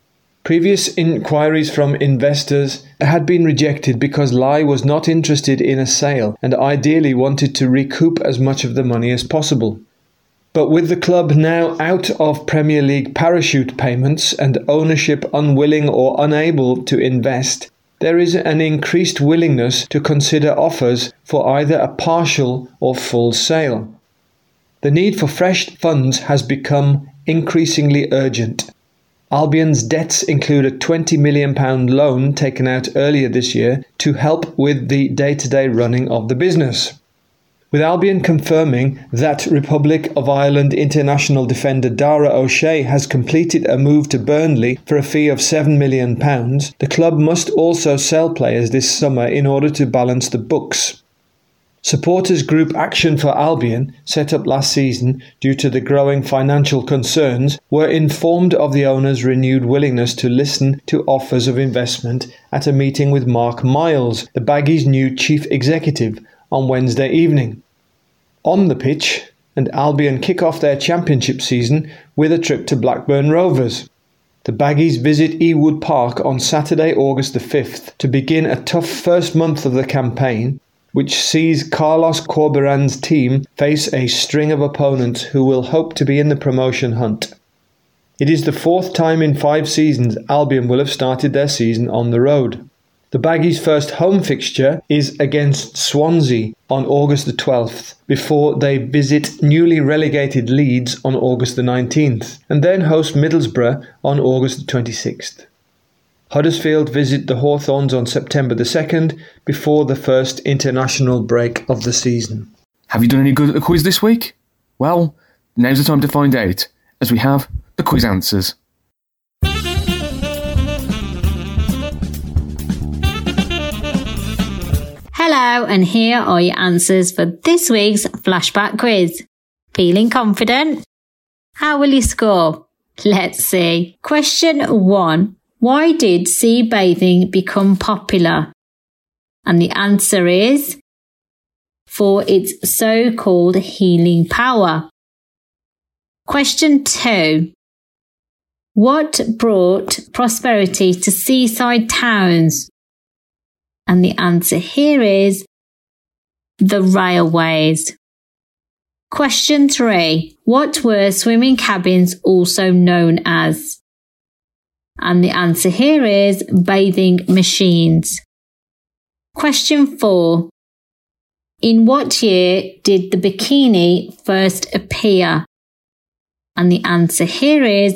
Previous inquiries from investors had been rejected because Lai was not interested in a sale and ideally wanted to recoup as much of the money as possible. But with the club now out of Premier League parachute payments and ownership unwilling or unable to invest, there is an increased willingness to consider offers for either a partial or full sale. The need for fresh funds has become increasingly urgent. Albion's debts include a £20 million loan taken out earlier this year to help with the day-to-day running of the business. With Albion confirming that Republic of Ireland international defender Dara O'Shea has completed a move to Burnley for a fee of £7 million, the club must also sell players this summer in order to balance the books. Supporters group Action for Albion, set up last season due to the growing financial concerns, were informed of the owner's renewed willingness to listen to offers of investment at a meeting with Mark Miles, the Baggies' new chief executive, on Wednesday evening. On the pitch, and Albion kick off their championship season with a trip to Blackburn Rovers. The Baggies visit Ewood Park on Saturday, August the 5th, to begin a tough first month of the campaign, which sees Carlos Corberan's team face a string of opponents who will hope to be in the promotion hunt. It is the fourth time in 5 seasons Albion will have started their season on the road. The Baggies' first home fixture is against Swansea on August the 12th, before they visit newly relegated Leeds on August the 19th, and then host Middlesbrough on August the 26th. Huddersfield visit the Hawthorns on September the 2nd, before the first international break of the season. Have you done any good at the quiz this week? Well, now's the time to find out, as we have the quiz answers. Hello, and here are your answers for this week's flashback quiz. Feeling confident? How will you score? Let's see. Question 1. Why did sea bathing become popular? And the answer is for its so-called healing power. Question 2. What brought prosperity to seaside towns? And the answer here is the railways. Question 3. What were swimming cabins also known as? And the answer here is bathing machines. Question 4. In what year did the bikini first appear? And the answer here is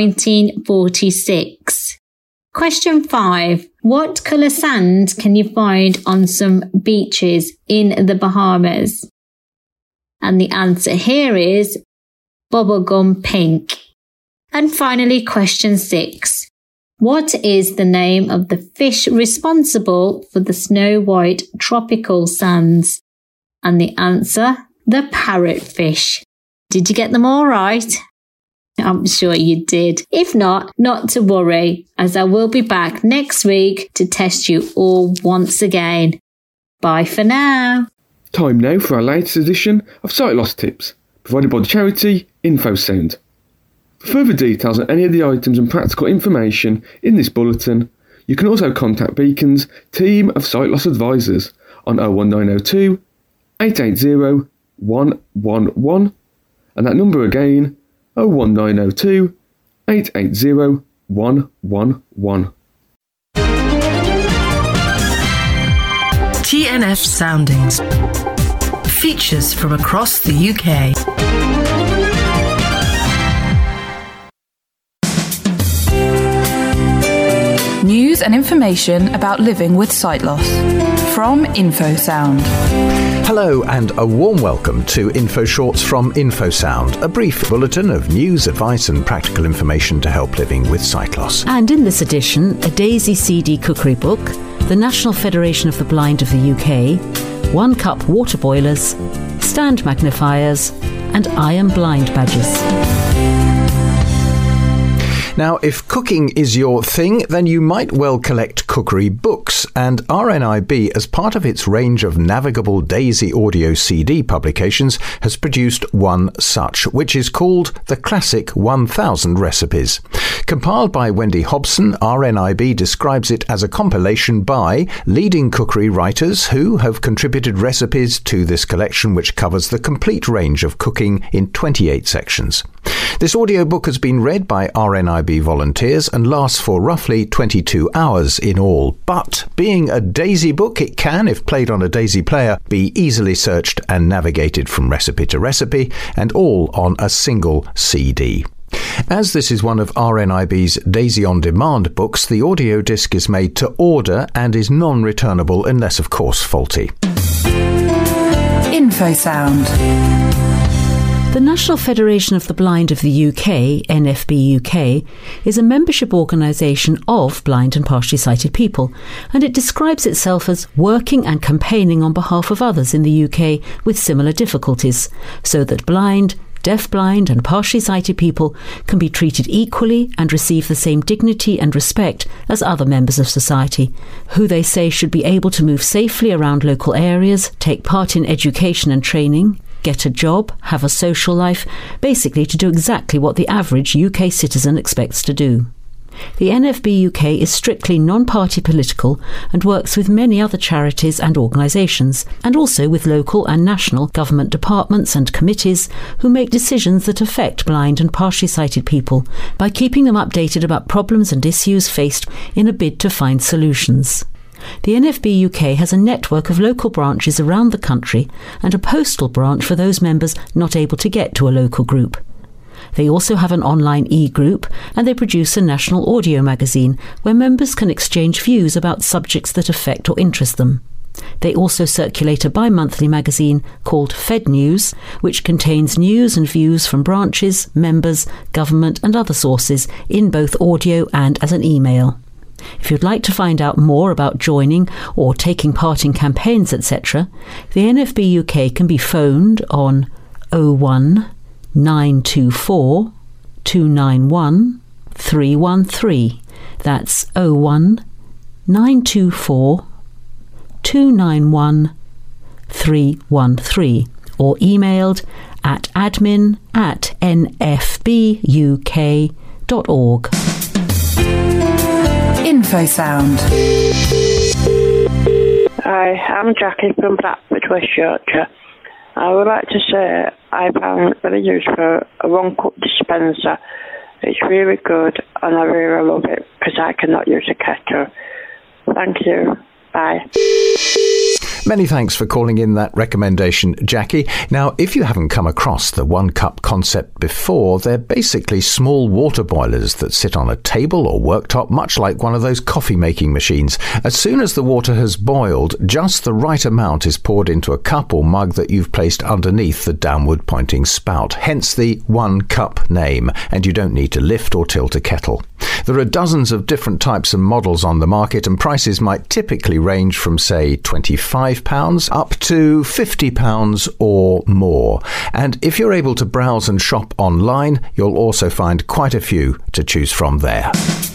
1946. Question 5. What colour sand can you find on some beaches in the Bahamas? And the answer here is bubblegum pink. And finally, question 6. What is the name of the fish responsible for the snow-white tropical sands? And the answer, the parrotfish. Did you get them all right? I'm sure you did. If not, not to worry, as I will be back next week to test you all once again. Bye for now. Time now for our latest edition of Sight Loss Tips, provided by the charity InfoSound. For further details on any of the items and practical information in this bulletin, you can also contact Beacon's team of sight loss advisors on 01902 880 111, and that number again, 01902 880 111. TNF Soundings. Features from across the UK. News and information about living with sight loss. From InfoSound. Hello and a warm welcome to Info Shorts from InfoSound, a brief bulletin of news, advice and practical information to help living with sight loss. And in this edition, a Daisy CD cookery book, the National Federation of the Blind of the UK, 1 cup water boilers, stand magnifiers and I Am Blind badges. Now, if cooking is your thing, then you might well collect Cookery books, and RNIB, as part of its range of navigable DAISY audio CD publications, has produced one such, which is called The Classic 1000 Recipes. Compiled by Wendy Hobson, RNIB describes it as a compilation by leading cookery writers who have contributed recipes to this collection, which covers the complete range of cooking in 28 sections. This audiobook has been read by RNIB volunteers and lasts for roughly 22 hours in all. But being a DAISY book, it can, if played on a DAISY player, be easily searched and navigated from recipe to recipe, and all on a single CD. As this is one of RNIB's DAISY On Demand books, the audio disc is made to order and is non-returnable unless, of course, faulty. InfoSound. The National Federation of the Blind of the UK, NFB UK, is a membership organisation of blind and partially sighted people, and it describes itself as working and campaigning on behalf of others in the UK with similar difficulties, so that blind, deaf-blind and partially sighted people can be treated equally and receive the same dignity and respect as other members of society, who they say should be able to move safely around local areas, take part in education and training, get a job, have a social life, basically to do exactly what the average UK citizen expects to do. The NFB UK is strictly non-party political and works with many other charities and organisations, and also with local and national government departments and committees who make decisions that affect blind and partially sighted people by keeping them updated about problems and issues faced in a bid to find solutions. The NFB UK has a network of local branches around the country and a postal branch for those members not able to get to a local group. They also have an online e-group, and they produce a national audio magazine where members can exchange views about subjects that affect or interest them. They also circulate a bi-monthly magazine called Fed News, which contains news and views from branches, members, government and other sources in both audio and as an email. If you'd like to find out more about joining or taking part in campaigns, etc., the NFB UK can be phoned on 01 924 291 313. That's 01 924 291 313, or emailed at admin@nfbuk.org. InfoSound. Hi, I'm Jackie from Blackford, West Yorkshire. I would like to say I found it very useful a one-cup dispenser. It's really good and I really love it because I cannot use a kettle. Thank you. Bye. Many thanks for calling in that recommendation, Jackie. Now, if you haven't come across the one-cup concept before, they're basically small water boilers that sit on a table or worktop, much like one of those coffee-making machines. As soon as the water has boiled, just the right amount is poured into a cup or mug that you've placed underneath the downward-pointing spout, hence the one-cup name, and you don't need to lift or tilt a kettle. There are dozens of different types and models on the market, and prices might typically range from, say, £25 up to £50 or more. And if you're able to browse and shop online, you'll also find quite a few to choose from there.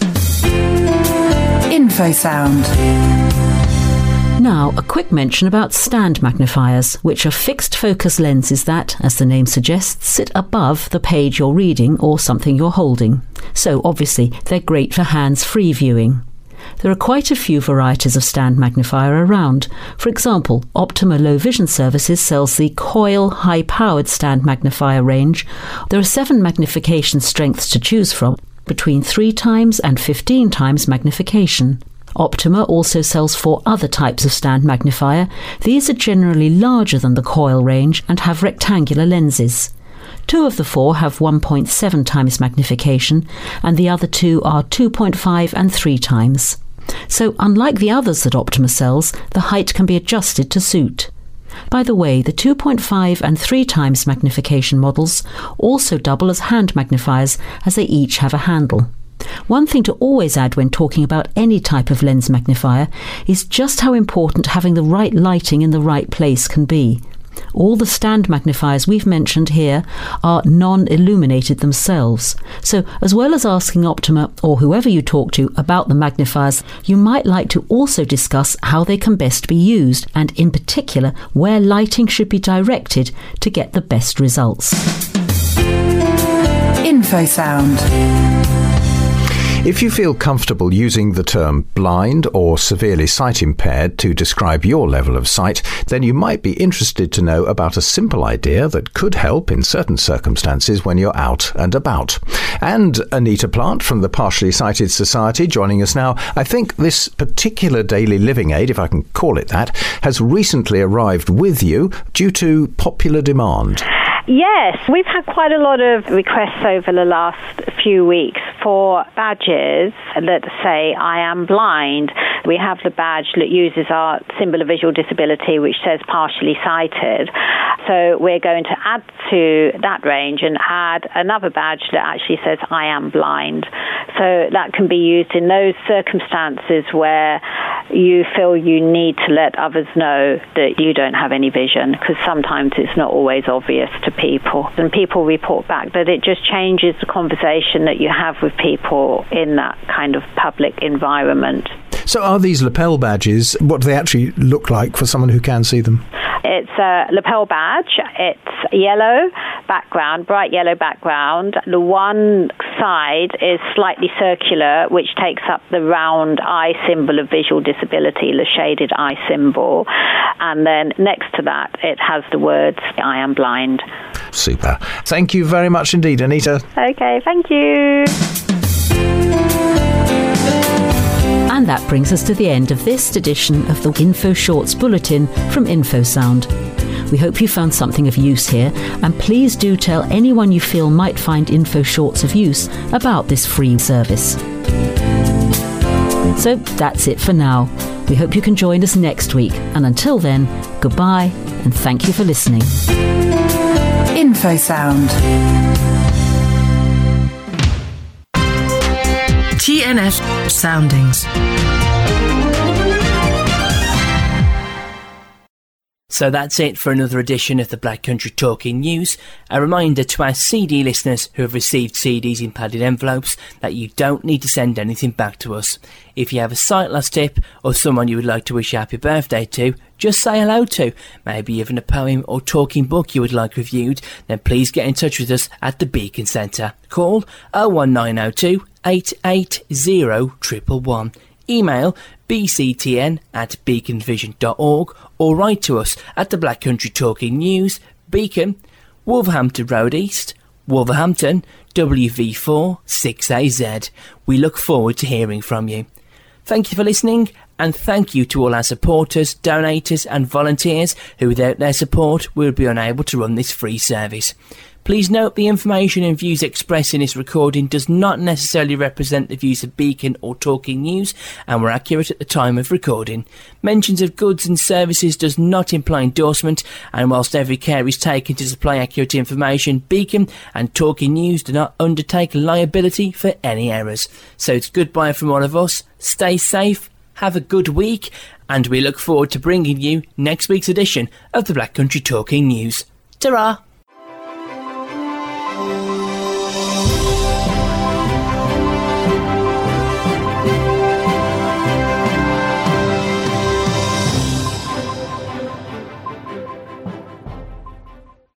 InfoSound. Now, a quick mention about stand magnifiers, which are fixed focus lenses that, as the name suggests, sit above the page you're reading or something you're holding. So, obviously, they're great for hands-free viewing. There are quite a few varieties of stand magnifier around. For example, Optima Low Vision Services sells the Coil high-powered stand magnifier range. There are 7 magnification strengths to choose from, between 3 times and 15 times magnification. Optima also sells 4 other types of stand magnifier. These are generally larger than the Coil range and have rectangular lenses. 2 of the 4 have 1.7 times magnification, and the other 2 are 2.5 and 3 times. So, unlike the others that Optima sells, the height can be adjusted to suit. By the way, the 2.5 and 3 times magnification models also double as hand magnifiers, as they each have a handle. One thing to always add when talking about any type of lens magnifier is just how important having the right lighting in the right place can be. All the stand magnifiers we've mentioned here are non-illuminated themselves. So as well as asking Optima or whoever you talk to about the magnifiers, you might like to also discuss how they can best be used and in particular where lighting should be directed to get the best results. InfoSound. If you feel comfortable using the term blind or severely sight impaired to describe your level of sight, then you might be interested to know about a simple idea that could help in certain circumstances when you're out and about. And Anita Plant from the Partially Sighted Society joining us now. I think this particular daily living aid, if I can call it that, has recently arrived with you due to popular demand. Yes, we've had quite a lot of requests over the last few weeks for badges that say I am blind. We have the badge that uses our symbol of visual disability, which says partially sighted. So we're going to add to that range and add another badge that actually says I am blind. So that can be used in those circumstances where you feel you need to let others know that you don't have any vision, because sometimes it's not always obvious to people, and people report back, but it just changes the conversation that you have with people in that kind of public environment. So are these lapel badges, what do they actually look like for someone who can see them? It's a lapel badge. It's yellow background, bright yellow background. The one side is slightly circular, which takes up the round eye symbol of visual disability, the shaded eye symbol. And then next to that, it has the words, I am blind. Super. Thank you very much indeed, Anita. Okay, thank you. And that brings us to the end of this edition of the Info Shorts Bulletin from InfoSound. We hope you found something of use here, and please do tell anyone you feel might find Info Shorts of use about this free service. So that's it for now. We hope you can join us next week, and until then, goodbye and thank you for listening. InfoSound. TNS Soundings. So that's it for another edition of the Black Country Talking News. A reminder to our CD listeners who have received CDs in padded envelopes that you don't need to send anything back to us. If you have a sight loss tip or someone you would like to wish a happy birthday to, just say hello to, maybe even a poem or talking book you would like reviewed, then please get in touch with us at the Beacon Centre. Call 01902 880 111. Email bctn@beaconvision.org or write to us at the Black Country Talking News, Beacon, Wolverhampton Road East, Wolverhampton, WV4 6AZ. We look forward to hearing from you. Thank you for listening, and thank you to all our supporters, donators and volunteers who without their support we would be unable to run this free service. Please note the information and views expressed in this recording does not necessarily represent the views of Beacon or Talking News and were accurate at the time of recording. Mentions of goods and services does not imply endorsement, and whilst every care is taken to supply accurate information, Beacon and Talking News do not undertake liability for any errors. So it's goodbye from all of us. Stay safe, have a good week, and we look forward to bringing you next week's edition of the Black Country Talking News. Ta-ra!